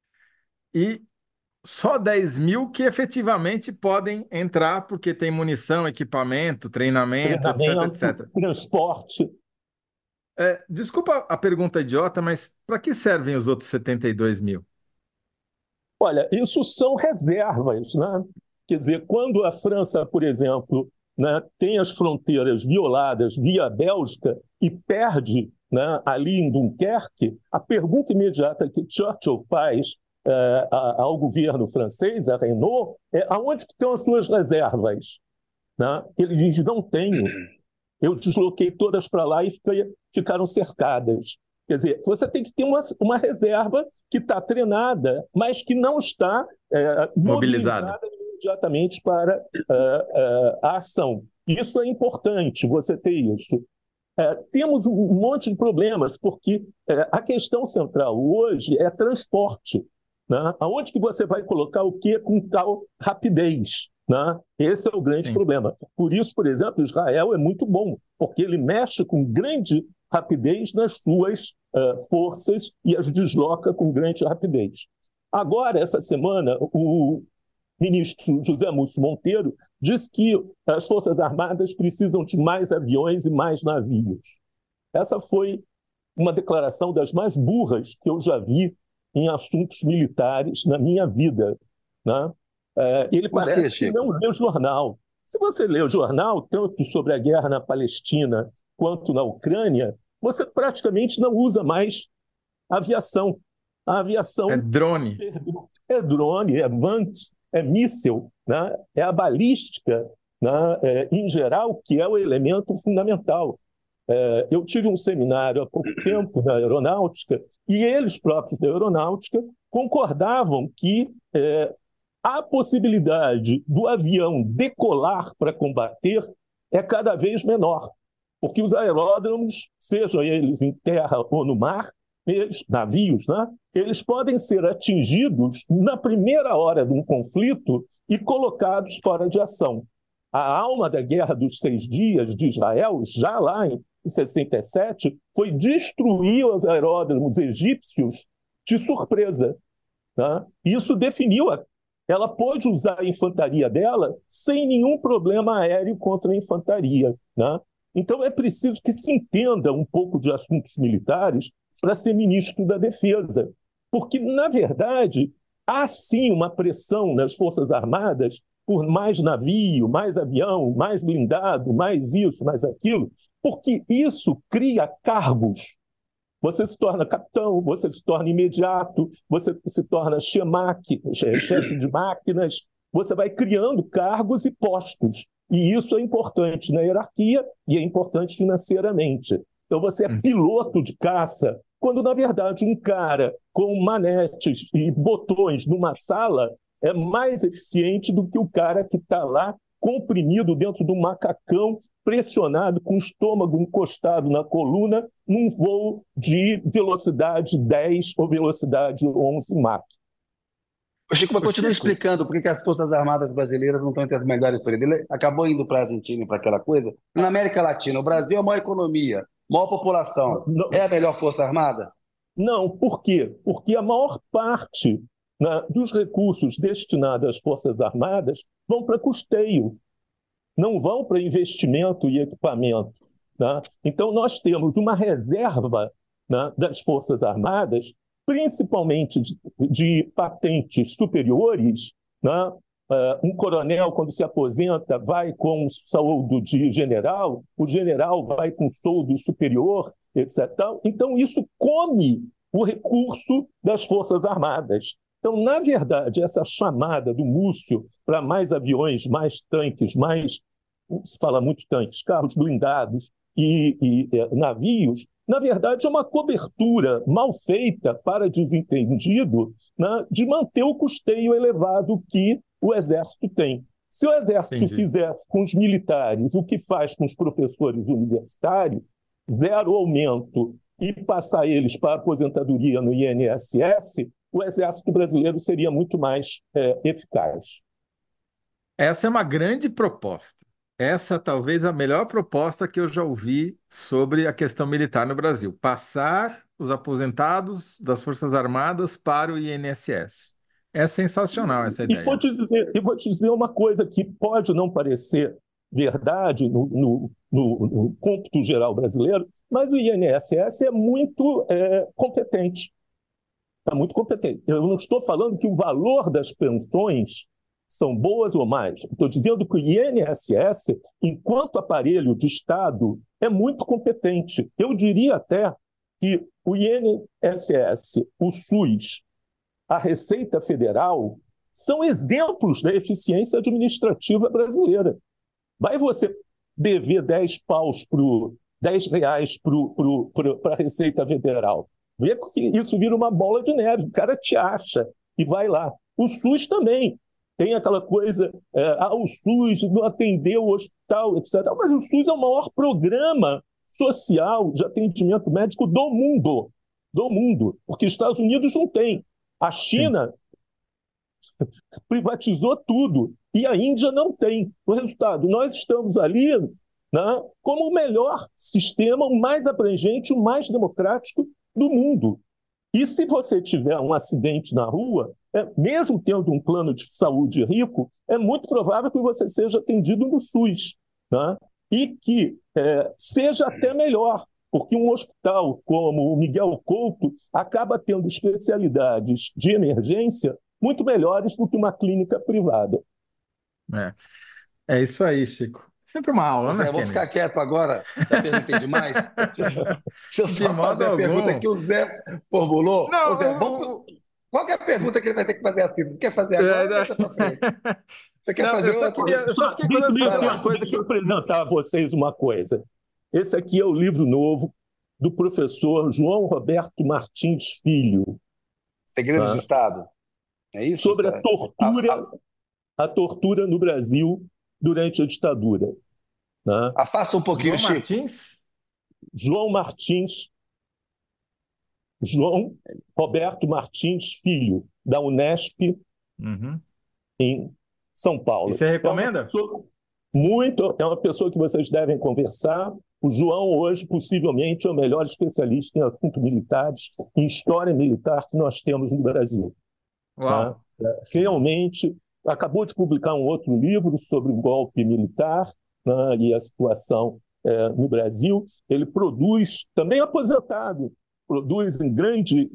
e só 10 mil que efetivamente podem entrar porque tem munição, equipamento, treinamento, etc, etc. Transporte. Desculpa a pergunta idiota, mas para que servem os outros 72 mil? Olha, isso são reservas, né? Quer dizer, quando a França, por exemplo, né, tem as fronteiras violadas via Bélgica e perde, né, ali em Dunkerque, a pergunta imediata que Churchill faz ao governo francês, a Renault, é aonde que estão as suas reservas? Né? Ele diz, não tenho. Eu desloquei todas para lá e ficaram cercadas. Quer dizer, você tem que ter uma reserva que está treinada, mas que não está mobilizada imediatamente para a ação. Isso é importante, você ter isso. Temos um monte de problemas, porque a questão central hoje é transporte. né? Aonde que você vai colocar o quê com tal rapidez? Né? Esse é o grande problema. Por isso, por exemplo, Israel é muito bom, porque ele mexe com grande rapidez nas suas forças e as desloca com grande rapidez. Agora, essa semana, o ministro José Múcio Monteiro diz que as Forças Armadas precisam de mais aviões e mais navios. Essa foi uma declaração das mais burras que eu já vi em assuntos militares na minha vida, né? Ele parece que não lê o jornal. Se você lê o jornal, tanto sobre a guerra na Palestina quanto na Ucrânia, você praticamente não usa mais aviação. A aviação é drone. É drone, é VANT, é míssil, né? É a balística, né? Em geral, que é o elemento fundamental. Eu tive um seminário há pouco tempo na aeronáutica e eles próprios da aeronáutica concordavam que a possibilidade do avião decolar para combater é cada vez menor, porque os aeródromos, sejam eles em terra ou no mar, navios, né? Eles podem ser atingidos na primeira hora de um conflito e colocados fora de ação. A alma da Guerra dos 6 Dias de Israel, já lá em 67, foi destruir os aeródromos egípcios de surpresa. Né? Isso definiu. Ela pôde usar a infantaria dela sem nenhum problema aéreo contra a infantaria. Né? Então é preciso que se entenda um pouco de assuntos militares para ser ministro da Defesa. Porque, na verdade, há sim uma pressão nas Forças Armadas por mais navio, mais avião, mais blindado, mais isso, mais aquilo, porque isso cria cargos. Você se torna capitão, você se torna imediato, você se torna chefe de máquinas, você vai criando cargos e postos. E isso é importante na hierarquia e é importante financeiramente. Então, você é piloto de caça, quando, na verdade, um cara com manetes e botões numa sala é mais eficiente do que o cara que está lá comprimido dentro de um macacão, pressionado, com o estômago encostado na coluna, num voo de velocidade 10 ou velocidade 11 Mach. Chico, mas continua explicando por que as Forças Armadas brasileiras não estão entre as melhores por ele. Ele acabou indo para a Argentina e para aquela coisa. Na América Latina, o Brasil é a maior economia, maior população. É a melhor Força Armada? Não, por quê? Porque a maior parte, né, dos recursos destinados às Forças Armadas vão para custeio, não vão para investimento e equipamento. Né? Então, nós temos uma reserva, né, das Forças Armadas, principalmente de patentes superiores. Né? Um coronel, quando se aposenta, vai com um soldo de general, o general vai com soldo superior, etc. Então, isso come o recurso das Forças Armadas. Então, na verdade, essa chamada do Múcio para mais aviões, mais tanques, mais, se fala muito tanques, carros blindados e navios, na verdade, é uma cobertura mal feita para desentendido, né, de manter o custeio elevado que o Exército tem. Se o Exército fizesse com os militares o que faz com os professores universitários, zero aumento, e passar eles para a aposentadoria no INSS, o Exército brasileiro seria muito mais eficaz. Essa é uma grande proposta. Essa talvez a melhor proposta que eu já ouvi sobre a questão militar no Brasil. Passar os aposentados das Forças Armadas para o INSS. É sensacional essa ideia. E vou te dizer uma coisa que pode não parecer verdade no cômputo geral brasileiro, mas o INSS é muito competente. É muito competente. Eu não estou falando que o valor das pensões são boas ou mais. Estou dizendo que o INSS, enquanto aparelho de Estado, é muito competente. Eu diria até que o INSS, o SUS, a Receita Federal, são exemplos da eficiência administrativa brasileira. Vai você dever 10 reais para a Receita Federal. Vê que isso vira uma bola de neve, o cara te acha e vai lá. O SUS também. Tem aquela coisa, o SUS não atendeu o hospital, etc. Mas o SUS é o maior programa social de atendimento médico do mundo, porque os Estados Unidos não tem. A Sim. China privatizou tudo e a Índia não tem. O resultado, nós estamos ali, né, como o melhor sistema, o mais abrangente, o mais democrático do mundo. E se você tiver um acidente na rua, mesmo tendo um plano de saúde rico, é muito provável que você seja atendido no SUS, né? E que seja até melhor, porque um hospital como o Miguel Couto acaba tendo especialidades de emergência muito melhores do que uma clínica privada. É, é isso aí, Chico. Sempre uma Ô aula, né, Zé, eu vou Kennedy? ficar quieto agora. Já perguntei demais. Deixa eu De só modo fazer a pergunta algum. que o Zé formulou. Ô Zé, Não, qual que é a pergunta que ele vai ter que fazer assim? Não quer fazer é, agora ou deixa para frente? Você quer não, eu fazer só outra? queria, eu só fiquei curioso de Vai saber uma lá. coisa Deixa eu que. apresentar a vocês uma coisa. Esse aqui é o livro novo do professor João Roberto Martins Filho, Segredos de né, Estado. É isso, sobre Zé? a tortura no Brasil durante a ditadura, né? Afasta um pouquinho, João Chico. Martins? João Martins, João Roberto Martins Filho, da Unesp, Uhum. em São E Paulo. você recomenda? É uma pessoa que vocês devem conversar. O João, hoje, possivelmente, é o melhor especialista em assuntos militares, em história militar que nós temos no Brasil. Tá? Uau! Realmente, acabou de publicar um outro livro sobre o golpe militar, né, e a situação no Brasil. Ele produz, também aposentado, produz em grande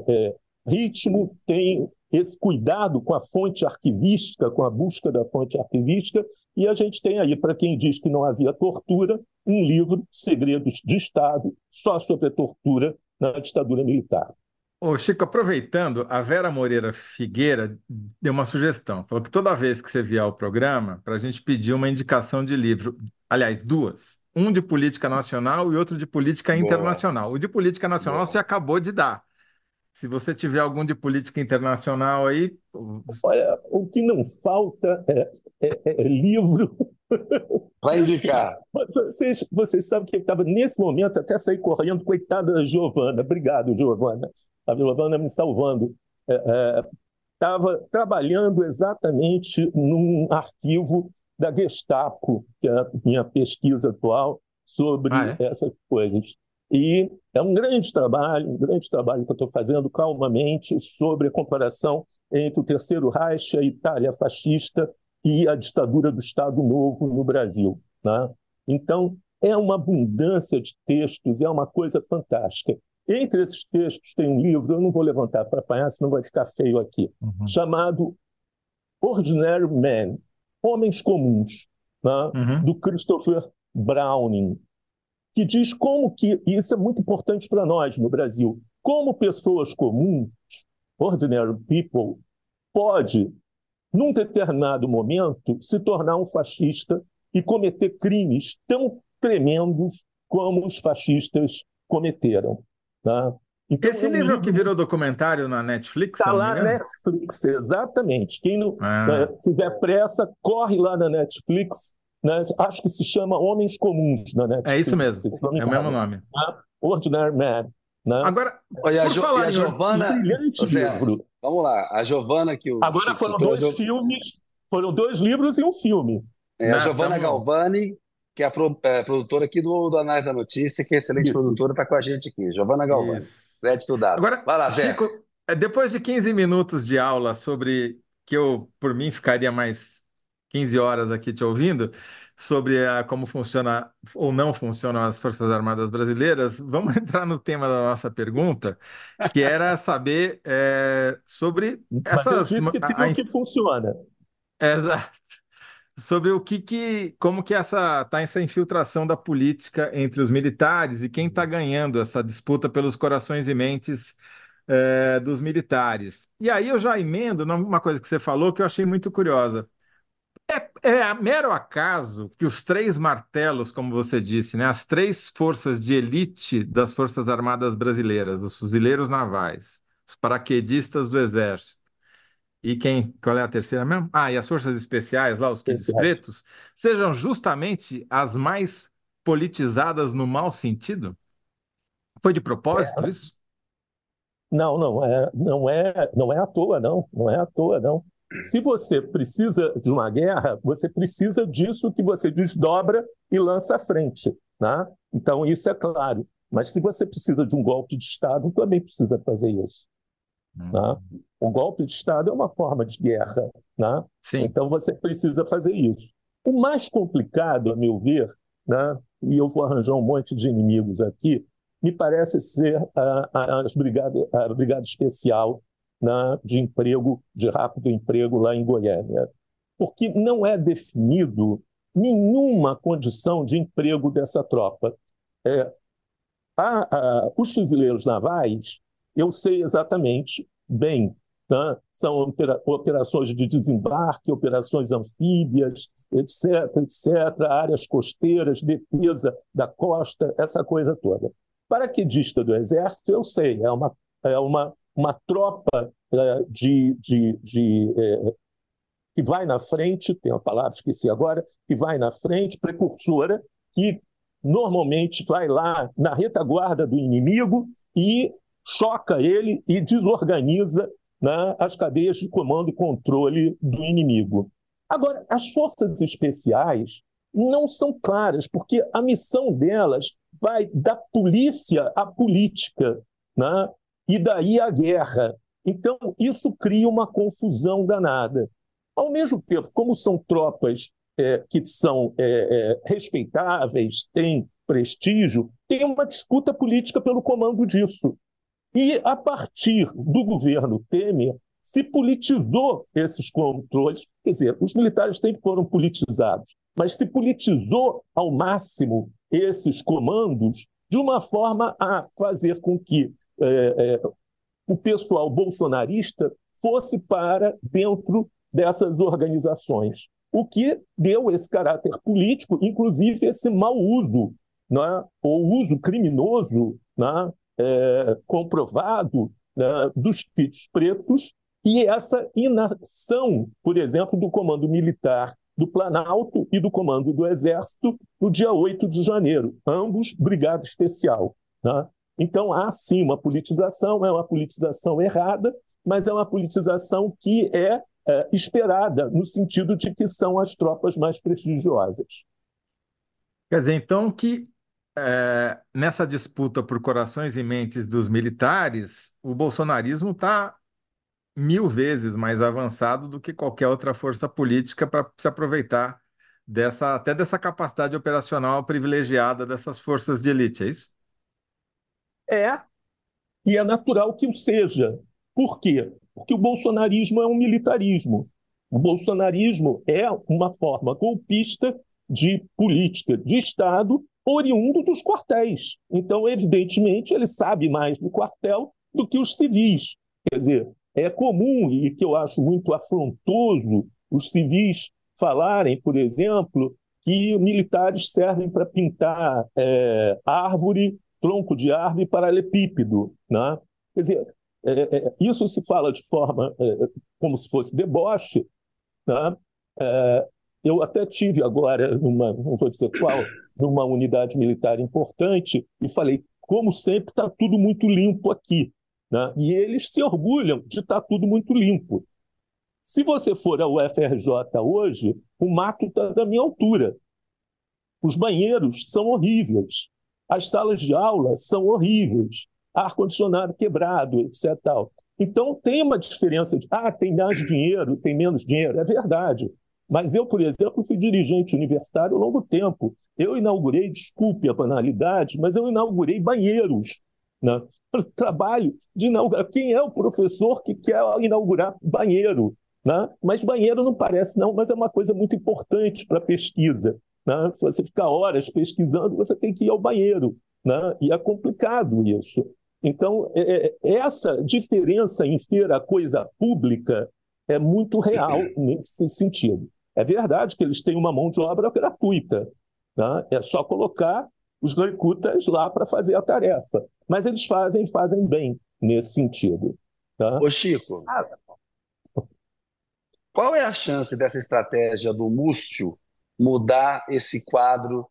ritmo, tem esse cuidado com a fonte arquivística, com a busca da fonte arquivística, e a gente tem aí, para quem diz que não havia tortura, um livro, Segredos de Estado, só sobre a tortura na ditadura militar. Ô, Chico, aproveitando, a Vera Moreira Figueira deu uma sugestão. Falou que toda vez que você vier ao programa, para a gente pedir uma indicação de livro, aliás, duas. Um de política nacional e outro de política Boa, internacional. O de política nacional você boa. acabou de dar. Se você tiver algum de política internacional aí, Olha, o que não falta é livro. Vai indicar. Vocês sabem que eu estava, nesse momento, até sair correndo, coitada da Giovana. Obrigado, Giovana. A Giovana me salvando. Estava trabalhando exatamente num arquivo da Gestapo, que é a minha pesquisa atual ah, sobre é? essas coisas. E é um grande trabalho que eu estou fazendo calmamente sobre a comparação entre o Terceiro Reich, a Itália fascista e a ditadura do Estado Novo no Brasil, né? Então, é uma abundância de textos, é uma coisa fantástica. Entre esses textos tem um livro, eu não vou levantar para apanhar, senão vai ficar feio aqui, Uhum. chamado Ordinary Men, Homens Comuns, né? Uhum. Do Christopher Browning, que diz como que, e isso é muito importante para nós no Brasil, como pessoas comuns, ordinary people, pode, num determinado momento, se tornar um fascista e cometer crimes tão tremendos como os fascistas cometeram, né? Então, Esse é um livro que livro. virou documentário na Netflix, se Está eu não me lá na engano? Netflix, exatamente. Quem não Ah, tiver pressa, corre lá na Netflix, né? Acho que se chama Homens Comuns na é isso Netflix, mesmo. se não me É o mesmo engano. nome. Né? Ordinary Man. Né? Agora, Olha, por E a falar em Um Giovana, brilhante ô Zé, livro. vamos lá. A Giovana que o Agora Chico citou, foram dois livros e um filme. a né, Giovana Galvani, que é a produtora aqui do Anais da Notícia, que é excelente Isso. produtora, está com a gente aqui. Giovana Galvani. isso. Crédito dado. Agora, Vai lá, Zé. Chico, depois de 15 minutos de aula sobre que eu, por mim, ficaria mais 15 horas aqui te ouvindo, sobre como funciona ou não funcionam as Forças Armadas Brasileiras, vamos entrar no tema da nossa pergunta, que era saber sobre Mas eu essas disse que tem o que funciona. essa- sobre como que essa infiltração da política entre os militares e quem está ganhando essa disputa pelos corações e mentes dos militares. E aí eu já emendo numa coisa que você falou que eu achei muito curiosa. É mero acaso que os três martelos, como você disse, né, as três forças de elite das Forças Armadas Brasileiras, os fuzileiros navais, os paraquedistas do Exército, e qual é a terceira mesmo? Ah, e as forças especiais lá, os Kits Pretos, sejam justamente as mais politizadas no mau sentido? Foi de propósito isso? Não, não é à toa, não. Não é à toa, não. Se você precisa de uma guerra, você precisa disso que você desdobra e lança à frente, né? Então, isso é claro. Mas se você precisa de um golpe de Estado, também precisa fazer isso, né? Hum. O golpe de Estado é uma forma de guerra, né? Sim. Então, você precisa fazer isso. O mais complicado, a meu ver, né? E eu vou arranjar um monte de inimigos aqui, me parece ser a Brigada Especial, né, de emprego, de rápido emprego lá em Goiânia, porque não é definido nenhuma condição de emprego dessa tropa. É, os fuzileiros navais, eu sei exatamente bem, tá? São operações de desembarque, operações anfíbias, etc., etc., áreas costeiras, defesa da costa, essa coisa toda. Paraquedista do Exército, eu sei, é uma tropa que vai na frente, tem uma palavra, esqueci agora, que vai na frente, precursora, que normalmente vai lá na retaguarda do inimigo e choca ele e desorganiza, né, as cadeias de comando e controle do inimigo. Agora, as forças especiais não são claras, porque a missão delas vai da polícia à política, né, e daí à guerra. Então, isso cria uma confusão danada. Ao mesmo tempo, como são tropas que são respeitáveis, têm prestígio, tem uma disputa política pelo comando disso. E, a partir do governo Temer, se politizou esses controles. Quer dizer, os militares sempre foram politizados, mas se politizou ao máximo esses comandos de uma forma a fazer com que o pessoal bolsonarista fosse para dentro dessas organizações, o que deu esse caráter político, inclusive esse mau uso, né, ou uso criminoso, né, comprovado, né, dos kits pretos, e essa inação, por exemplo, do Comando Militar do Planalto e do Comando do Exército no dia 8 de janeiro, ambos Brigada Especial, né? Então, há sim uma politização, é uma politização errada, mas é uma politização que é esperada, no sentido de que são as tropas mais prestigiosas. Quer dizer, então, que nessa disputa por corações e mentes dos militares, o bolsonarismo está 1000 vezes mais avançado do que qualquer outra força política para se aproveitar até dessa capacidade operacional privilegiada dessas forças de elite, é isso? É, e é natural que o seja. Por quê? Porque o bolsonarismo é um militarismo. O bolsonarismo é uma forma golpista de política de Estado oriundo dos quartéis. Então, evidentemente, ele sabe mais do quartel do que os civis. Quer dizer, é comum, e que eu acho muito afrontoso, os civis falarem, por exemplo, que militares servem para pintar árvore, tronco de árvore, paralelepípedo, né? Quer dizer, isso se fala de forma como se fosse deboche, né? É, eu até tive agora, não vou dizer qual, numa unidade militar importante, e falei, como sempre, está tudo muito limpo aqui, né? E eles se orgulham de estar tudo muito limpo. Se você for ao UFRJ hoje, o mato está da minha altura. Os banheiros são horríveis. As salas de aula são horríveis. Ar-condicionado quebrado, etc. Então, tem uma diferença de, tem mais dinheiro, tem menos dinheiro. É verdade. Mas eu, por exemplo, fui dirigente universitário há longo tempo. Eu inaugurei, desculpe a banalidade, mas eu inaugurei banheiros, né? Trabalho de inaugurar. Quem é o professor que quer inaugurar banheiro, né? Mas banheiro não parece, não, mas é uma coisa muito importante para a pesquisa, né? Se você ficar horas pesquisando, você tem que ir ao banheiro, né? E é complicado isso. Então, essa diferença em ter a coisa pública é muito real nesse sentido. É verdade que eles têm uma mão de obra gratuita, né? É só colocar os recrutas lá para fazer a tarefa. Mas eles fazem bem nesse sentido, tá? Ô, Chico, qual é a chance dessa estratégia do Múcio mudar esse quadro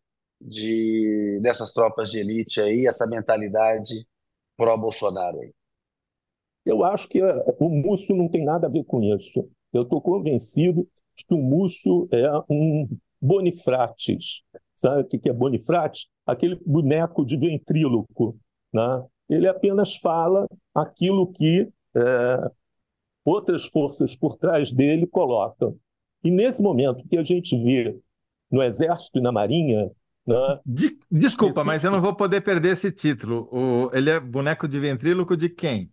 dessas tropas de elite aí, essa mentalidade pró-Bolsonaro aí? Eu acho que o Múcio não tem nada a ver com isso. Eu estou convencido de que o Múcio é um Bonifrates. Sabe o que é Bonifrates? Aquele boneco de ventríloco, né? Ele apenas fala aquilo que outras forças por trás dele colocam. E nesse momento que a gente vê no Exército e na Marinha, né, Desculpa, mas eu não vou poder perder esse título. Ele é boneco de ventríloco de quem?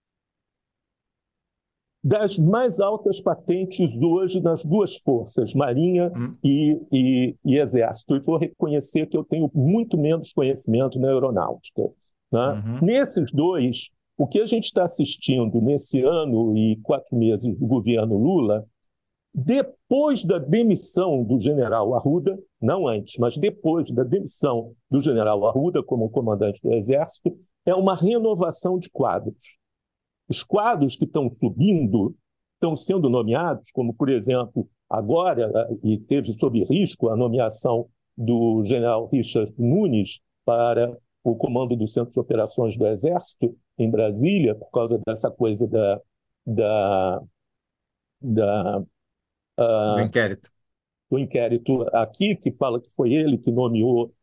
das mais altas patentes hoje nas duas forças, Marinha Hum. e Exército. E vou reconhecer que eu tenho muito menos conhecimento na aeronáutica, né? Uhum. Nesses dois, o que a gente está assistindo nesse ano e 4 meses do governo Lula, depois da demissão do general Arruda, não antes, mas depois da demissão do general Arruda como comandante do Exército, é uma renovação de quadros. Os quadros que estão subindo estão sendo nomeados, como, por exemplo, agora, e teve sob risco a nomeação do general Richard Nunes para o comando do Centro de Operações do Exército em Brasília, por causa dessa coisa da, da, Do inquérito. do inquérito aqui, que fala que foi ele que nomeou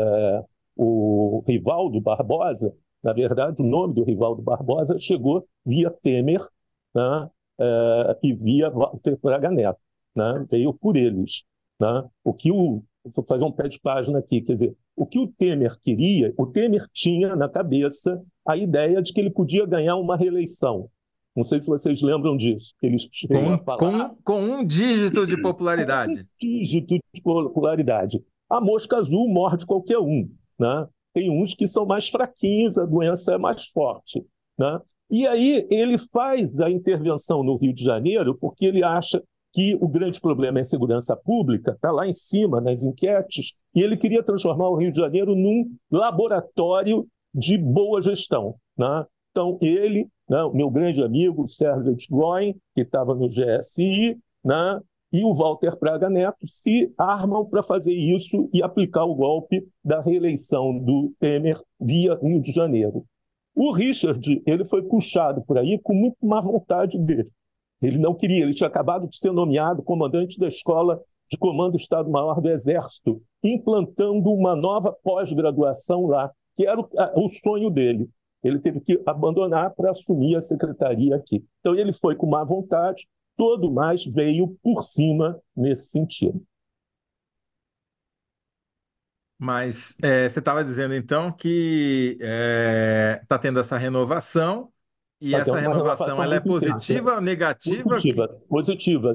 o Rivaldo Barbosa. Na verdade, o nome do Rivaldo Barbosa chegou via Temer, né, e via Walter Braga Neto, né, veio por eles. Né? Vou fazer um pé de página aqui, quer dizer, o que o Temer queria, o Temer tinha na cabeça a ideia de que ele podia ganhar uma reeleição. Não sei se vocês lembram disso. Eles chegam a falar Com um dígito de popularidade. um dígito de popularidade. A mosca azul morde qualquer um, né? Tem uns que são mais fraquinhos, a doença é mais forte, né? E aí ele faz a intervenção no Rio de Janeiro porque ele acha que o grande problema é a segurança pública, está lá em cima nas enquetes, e ele queria transformar o Rio de Janeiro num laboratório de boa gestão, né? Então ele, né, o meu grande amigo Sérgio Edgoin, que estava no GSI, né, e o Walter Braga Neto se armam para fazer isso e aplicar o golpe da reeleição do Temer via Rio de Janeiro. O Richard, ele foi puxado por aí com muito má vontade dele. Ele não queria, ele tinha acabado de ser nomeado comandante da Escola de Comando do Estado-Maior do Exército, implantando uma nova pós-graduação lá, que era o sonho dele. Ele teve que abandonar para assumir a secretaria aqui. Então ele foi com má vontade, todo mais veio por cima nesse sentido. Mas você estava dizendo, então, que está tendo essa renovação, e Tá tendo essa uma renovação renovação ela é muito intensa. positiva ou negativa? Positiva.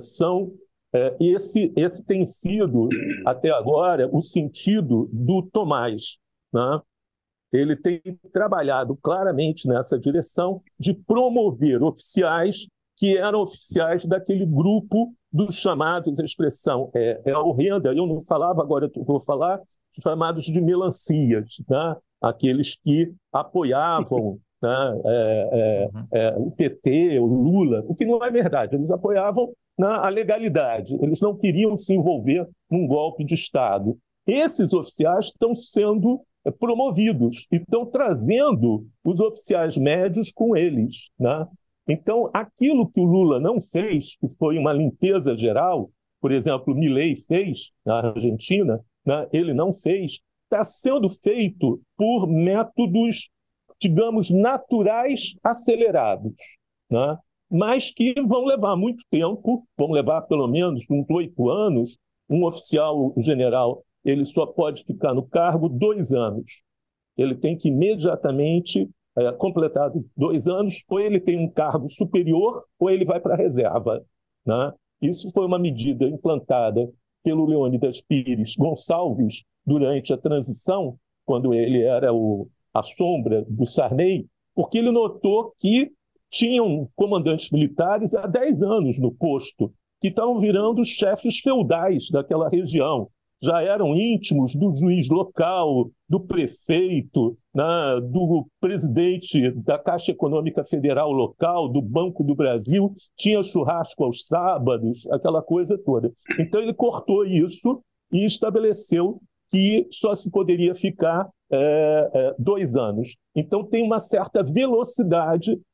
Esse tem sido, até agora, o sentido do Tomás, né? Ele tem trabalhado claramente nessa direção de promover oficiais que eram oficiais daquele grupo dos chamados, a expressão é horrenda, eu não falava, agora eu vou falar, chamados de melancias, né? Aqueles que apoiavam, né, o PT, o Lula, o que não é verdade, eles apoiavam a legalidade, eles não queriam se envolver num golpe de Estado. Esses oficiais estão sendo promovidos e estão trazendo os oficiais médios com eles, né? Então, aquilo que o Lula não fez, que foi uma limpeza geral, por exemplo, Milei fez na Argentina, né? Ele não fez, está sendo feito por métodos, digamos, naturais acelerados, né? Mas que vão levar muito tempo, vão levar pelo menos uns 8 anos. Um oficial general ele só pode ficar no cargo 2 anos. Ele tem que imediatamente completar 2 anos, ou ele tem um cargo superior, ou ele vai para a reserva, né? Isso foi uma medida implantada pelo Leônidas Pires Gonçalves durante a transição, quando ele era a sombra do Sarney, porque ele notou que tinham comandantes militares há 10 anos no posto, que estavam virando chefes feudais daquela região. Já eram íntimos do juiz local, do prefeito, né, do presidente da Caixa Econômica Federal local, do Banco do Brasil, tinha churrasco aos sábados, aquela coisa toda. Então ele cortou isso e estabeleceu que só se poderia ficar 2 anos. Então tem uma certa velocidade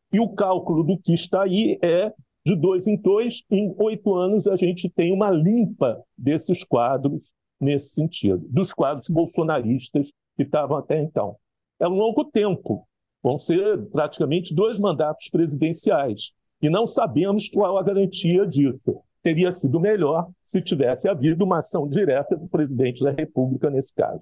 E o cálculo do que está aí é de 2 em 2, em 8 anos a gente tem uma limpa desses quadros nesse sentido, dos quadros bolsonaristas que estavam até então. É um longo tempo, vão ser praticamente 2 mandatos presidenciais, e não sabemos qual a garantia disso. Teria sido melhor se tivesse havido uma ação direta do presidente da República nesse caso.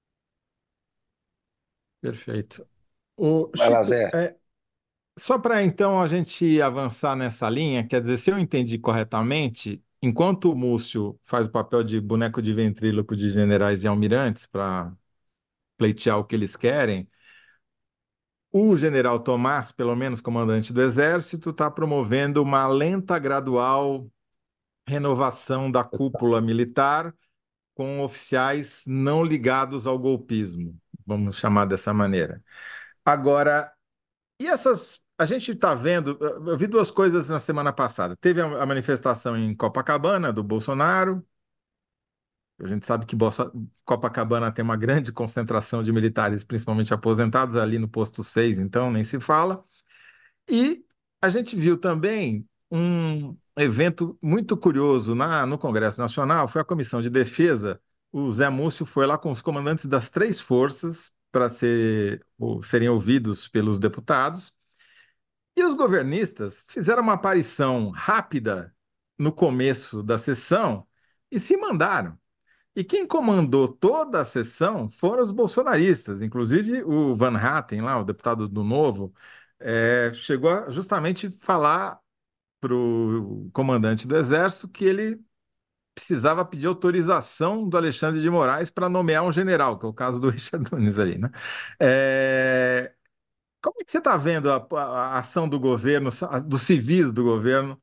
Perfeito. O Vai lá, Chico, Zé. só para então a gente avançar nessa linha, quer dizer, se eu entendi corretamente, enquanto o Múcio faz o papel de boneco de ventríloco de generais e almirantes para pleitear o que eles querem, o general Tomás, pelo menos comandante do Exército, está promovendo uma lenta, gradual renovação da cúpula militar com oficiais não ligados ao golpismo, vamos chamar dessa maneira. Agora, e essas. A gente está vendo. Eu vi 2 coisas na semana passada. Teve a manifestação em Copacabana do Bolsonaro. A gente sabe que Copacabana tem uma grande concentração de militares, principalmente aposentados, ali no posto 6, então nem se fala. E a gente viu também um evento muito curioso no Congresso Nacional, foi a Comissão de Defesa. O Zé Múcio foi lá com os comandantes das 3 forças para serem ouvidos pelos deputados. E os governistas fizeram uma aparição rápida no começo da sessão e se mandaram. E quem comandou toda a sessão foram os bolsonaristas, inclusive o Van Hatten, lá, o deputado do Novo, chegou a justamente falar para o comandante do Exército que ele precisava pedir autorização do Alexandre de Moraes para nomear um general, que é o caso do Richard Nunes ali, né? É, Como é que você está vendo a ação do governo, dos civis do governo,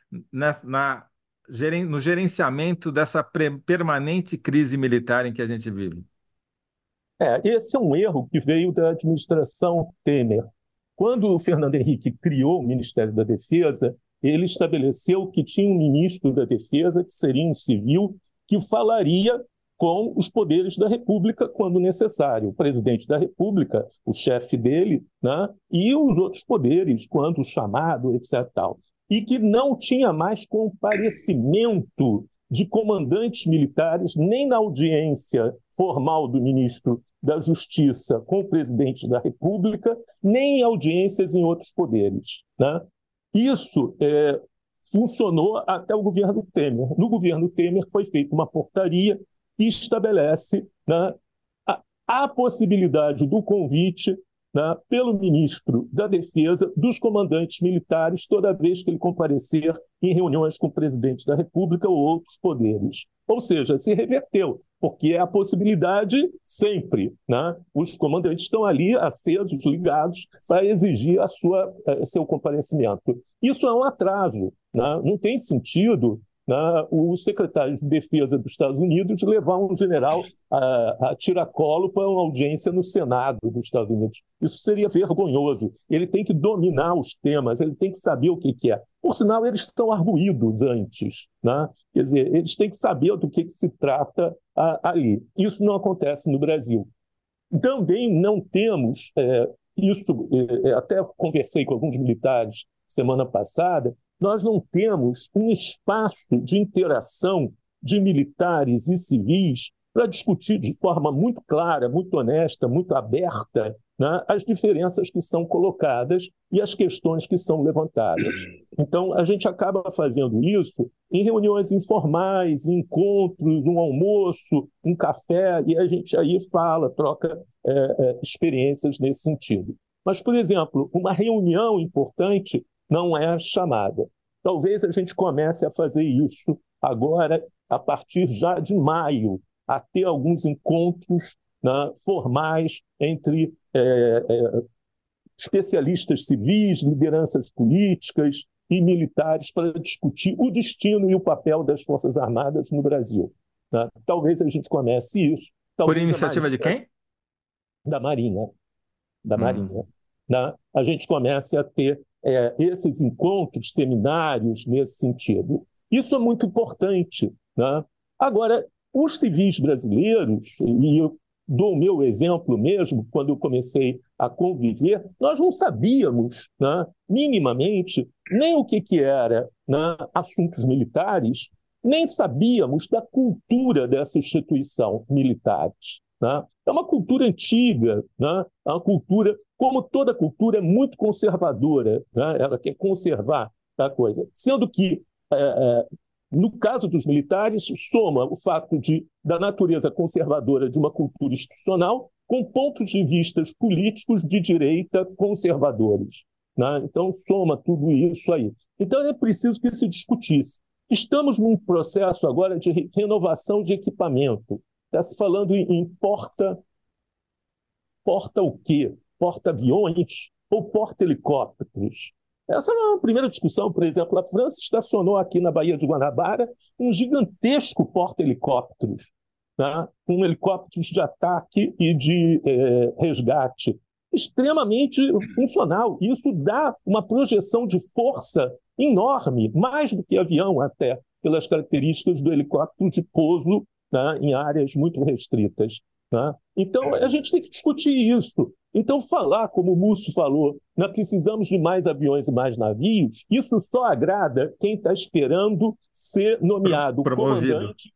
no gerenciamento dessa permanente crise militar em que a gente vive? Esse é um erro que veio da administração Temer. Quando o Fernando Henrique criou o Ministério da Defesa, ele estabeleceu que tinha um ministro da Defesa, que seria um civil, que falaria com os poderes da República quando necessário. O presidente da República, o chefe dele, né, e os outros poderes, quando chamado, etc. Tal. E que não tinha mais comparecimento de comandantes militares, nem na audiência formal do ministro da Justiça com o presidente da República, nem em audiências em outros poderes, né? Isso funcionou até o governo Temer. No governo Temer foi feita uma portaria que estabelece, né, a possibilidade do convite, né, pelo ministro da Defesa dos comandantes militares toda vez que ele comparecer em reuniões com o presidente da República ou outros poderes. Ou seja, se reverteu, porque é a possibilidade sempre, né? Os comandantes estão ali acesos, ligados, para exigir seu comparecimento. Isso é um atraso, né? Não tem sentido, né, o secretário de Defesa dos Estados Unidos levar um general a tiracolo para uma audiência no Senado dos Estados Unidos. Isso seria vergonhoso. Ele tem que dominar os temas, ele tem que saber o que é. Por sinal, eles são arguídos antes, né? Quer dizer, eles têm que saber do que se trata ali. Isso não acontece no Brasil. Também não temos isso, até conversei com alguns militares semana passada, nós não temos um espaço de interação de militares e civis para discutir de forma muito clara, muito honesta, muito aberta, né, as diferenças que são colocadas e as questões que são levantadas. Então, a gente acaba fazendo isso em reuniões informais, em encontros, um almoço, um café, e a gente aí fala, troca experiências nesse sentido. Mas, por exemplo, uma reunião importante não é chamada. Talvez a gente comece a fazer isso agora, a partir já de maio, a ter alguns encontros, né, formais entre especialistas civis, lideranças políticas e militares para discutir o destino e o papel das Forças Armadas no Brasil, né? Talvez a gente comece isso. Por iniciativa de quem? Da Marinha. Da Marinha. Né? A gente comece a ter esses encontros, seminários nesse sentido. Isso é muito importante, né? Agora, os civis brasileiros, e eu dou o meu exemplo mesmo, quando eu comecei a conviver, nós não sabíamos, né, minimamente, nem o que era, né, assuntos militares, nem sabíamos da cultura dessa instituição militares. Né? É uma cultura antiga, né? É uma cultura, como toda cultura, é muito conservadora, né? Ela quer conservar a coisa. Sendo que, no caso dos militares, soma o fato da natureza conservadora de uma cultura institucional com pontos de vista políticos de direita conservadores. Né? Então, soma tudo isso aí. Então, é preciso que se discutisse. Estamos num processo agora de renovação de equipamento. Está se falando em porta o quê? Porta-aviões ou porta-helicópteros? Essa é uma primeira discussão. Por exemplo, a França estacionou aqui na Baía de Guanabara um gigantesco porta-helicópteros, né? Com helicópteros de ataque e de resgate, extremamente funcional. Isso dá uma projeção de força enorme, mais do que avião até, pelas características do helicóptero de pouso, né, em áreas muito restritas. Né? Então, a gente tem que discutir isso. Então, falar, como o Múcio falou, nós precisamos de mais aviões e mais navios, isso só agrada quem está esperando ser nomeado Promovido. comandante.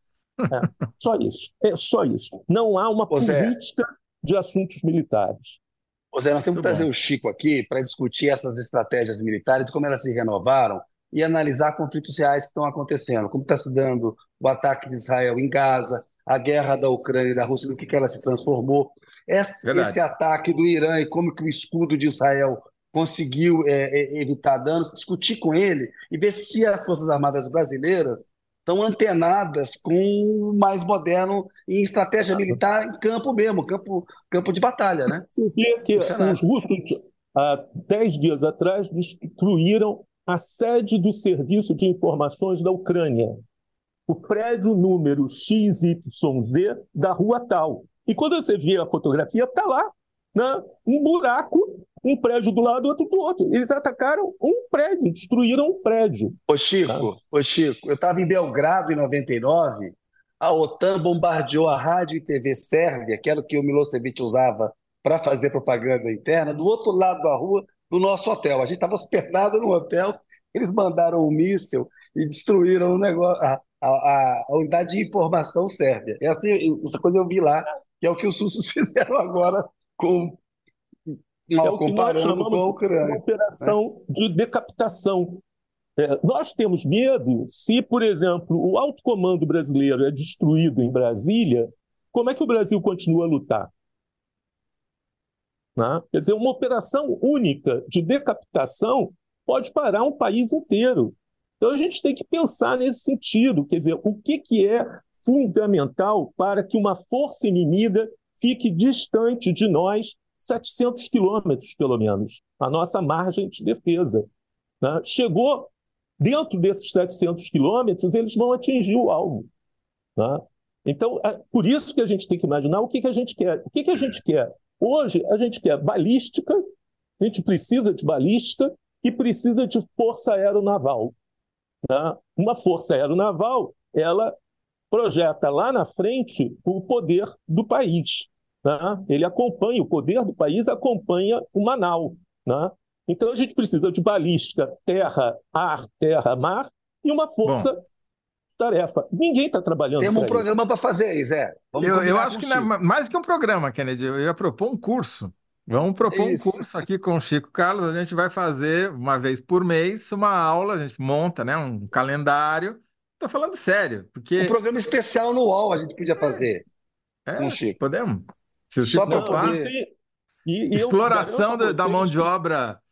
Só isso. É só isso. Não há uma política de assuntos militares. Zé, nós temos que trazer o Chico aqui para discutir essas estratégias militares, como elas se renovaram e analisar conflitos reais que estão acontecendo, como está se dando o ataque de Israel em Gaza, a guerra da Ucrânia e da Rússia, no que ela se transformou, esse ataque do Irã e como que o escudo de Israel conseguiu evitar danos, discutir com ele e ver se as Forças Armadas brasileiras estão antenadas com o mais moderno em estratégia militar em campo mesmo, campo de batalha, né? Você vê que os russos, há 10 dias atrás, destruíram a sede do Serviço de Informações da Ucrânia, o prédio número XYZ da rua tal. E quando você vê a fotografia, está lá, né? Um buraco, um prédio do lado, outro do outro. Eles atacaram um prédio, destruíram um prédio. Ô Chico, eu estava em Belgrado em 99, a OTAN bombardeou a rádio e TV sérvia, que era o que o Milosevic usava para fazer propaganda interna, do outro lado da rua do nosso hotel. A gente estava hospedado no hotel, eles mandaram um míssil e destruíram o negócio, a unidade de informação sérvia. É assim, essa coisa eu vi lá, que é o que os russos fizeram agora comparando com a Ucrânia. Uma operação de decapitação. Nós temos medo, se, por exemplo, o alto comando brasileiro é destruído em Brasília, como é que o Brasil continua a lutar? Né? Quer dizer, uma operação única de decapitação pode parar um país inteiro. Então, a gente tem que pensar nesse sentido. Quer dizer, o que é fundamental para que uma força inimiga fique distante de nós 700 quilômetros, pelo menos, a nossa margem de defesa. Né? Chegou dentro desses 700 quilômetros, eles vão atingir o alvo. Né? Então, por isso que a gente tem que imaginar o que a gente quer. O que a gente quer? Hoje, a gente quer balística, a gente precisa de balística e precisa de força aeronaval. Né? Uma força aeronaval, ela projeta lá na frente o poder do país. Né? Ele acompanha, o poder do país acompanha o Manaus. Né? Então, a gente precisa de balística, terra, mar e uma força-tarefa. Ninguém está trabalhando. Temos um programa para fazer aí, Zé. Eu acho que não é mais que um programa, Kennedy. Eu ia propor um curso. Vamos propor um curso aqui com o Chico Carlos. A gente vai fazer uma vez por mês uma aula, a gente monta, né, um calendário. Estou falando sério, porque... Um programa especial no UOL a gente podia fazer com o Chico. Podemos. Se o Só Chico para poder... Exploração da mão de obra.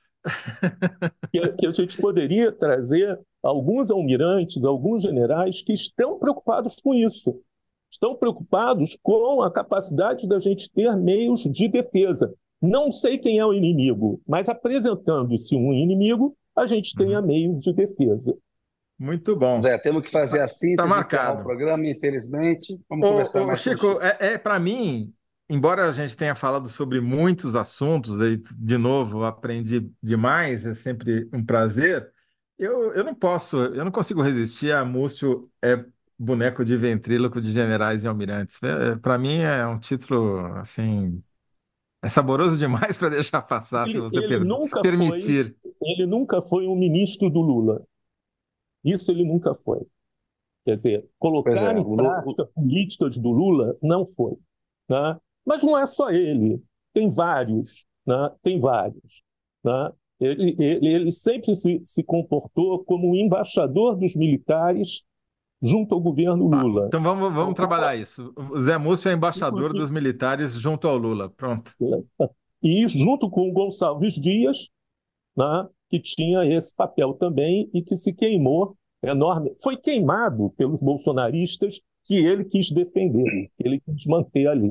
Que a gente poderia trazer alguns almirantes, alguns generais que estão preocupados com isso. Estão preocupados com a capacidade da gente ter meios de defesa. Não sei quem é o inimigo, mas apresentando-se um inimigo, a gente tenha meios de defesa. Muito bom. Zé, temos que fazer assim Tá para marcado o programa, infelizmente. Vamos conversar mais. Chico, para mim, embora a gente tenha falado sobre muitos assuntos, e, de novo, aprendi demais, é sempre um prazer. Eu não consigo resistir a Múcio boneco de ventríloco de generais e almirantes. Para mim é um título assim É saboroso demais para deixar passar, se Ele, você ele nunca foi, permitir. ele nunca foi um ministro do Lula. Isso ele nunca foi. Quer dizer, Pois é, colocar em prática políticas do Lula não foi, né? Mas não é só ele, tem vários, né? Tem vários, né? Ele sempre se comportou como um embaixador dos militares junto ao governo Tá, Lula. então vamos trabalhar isso. O Zé Múcio é embaixador Inclusive, dos militares junto ao Lula. Pronto. e junto com o Gonçalves Dias, né, que tinha esse papel também e que se queimou enorme. Foi queimado pelos bolsonaristas que ele quis defender, que ele quis manter ali.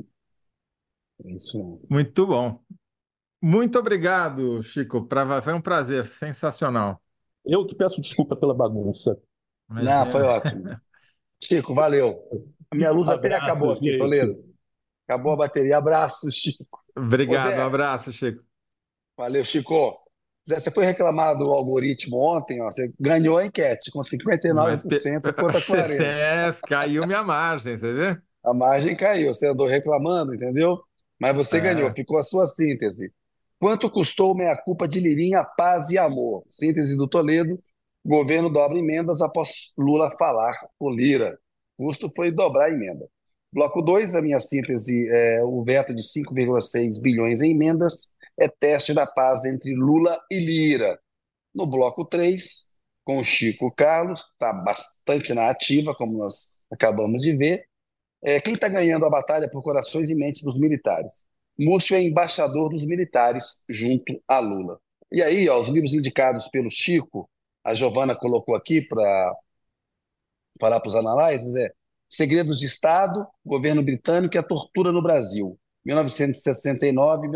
isso. Muito bom. Muito obrigado, Chico. Foi um prazer, sensacional. Eu que peço desculpa pela bagunça. Não, foi Imagina. ótimo. Chico, valeu. A minha luz até acabou Abraço, aqui, gente. Toledo. Acabou a bateria. Abraço, Chico. Ô Obrigado, um Zé, abraço, Chico. valeu, Chico. Zé, você foi reclamar do algoritmo ontem, ó, você ganhou a enquete com Mas 59% contra 40%. caiu minha margem, você vê? A margem caiu, você andou reclamando, entendeu? Mas você ganhou, É. ficou a sua síntese. Quanto custou meia-culpa de Lirinha, paz e amor? Síntese do Toledo. Governo dobra emendas após Lula falar com Lira. Custo foi dobrar a emenda. Bloco 2, a minha síntese é o veto de 5,6 bilhões em emendas é teste da paz entre Lula e Lira. No bloco 3, com o Chico Carlos, está bastante na ativa, como nós acabamos de ver. Quem está ganhando a batalha por corações e mentes dos militares? Múcio é embaixador dos militares junto a Lula. E aí, ó, os livros indicados pelo Chico, a Giovana colocou aqui para falar para os análises, Segredos de Estado, Governo Britânico e a Tortura no Brasil, 1969 e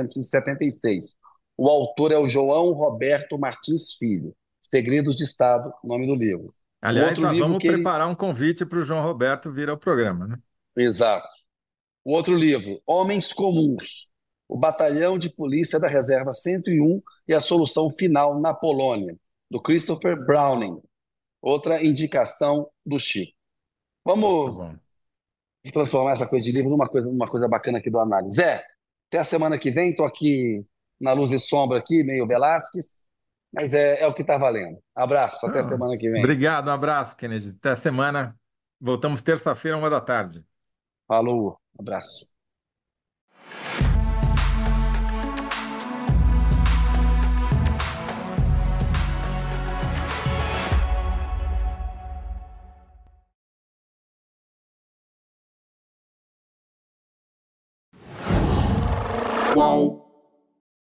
1976. O autor é o João Roberto Martins Filho. Segredos de Estado, nome do livro. O Aliás, outro já livro vamos que ele... preparar um convite para o João Roberto vir ao programa, né? Exato. O outro livro, Homens Comuns, o Batalhão de Polícia da Reserva 101 e a Solução Final na Polônia, do Christopher Browning. Outra indicação do Chico. Muito Vamos bom. transformar essa coisa de livro numa coisa bacana aqui do análise. Zé, até a semana que vem, estou aqui na luz e sombra, aqui, meio Velasquez, mas é o que está valendo. Abraço, até a Ah, semana que vem. obrigado, um abraço, Kennedy. Até a semana. Voltamos terça-feira, 1 da tarde. Falou, abraço. Qual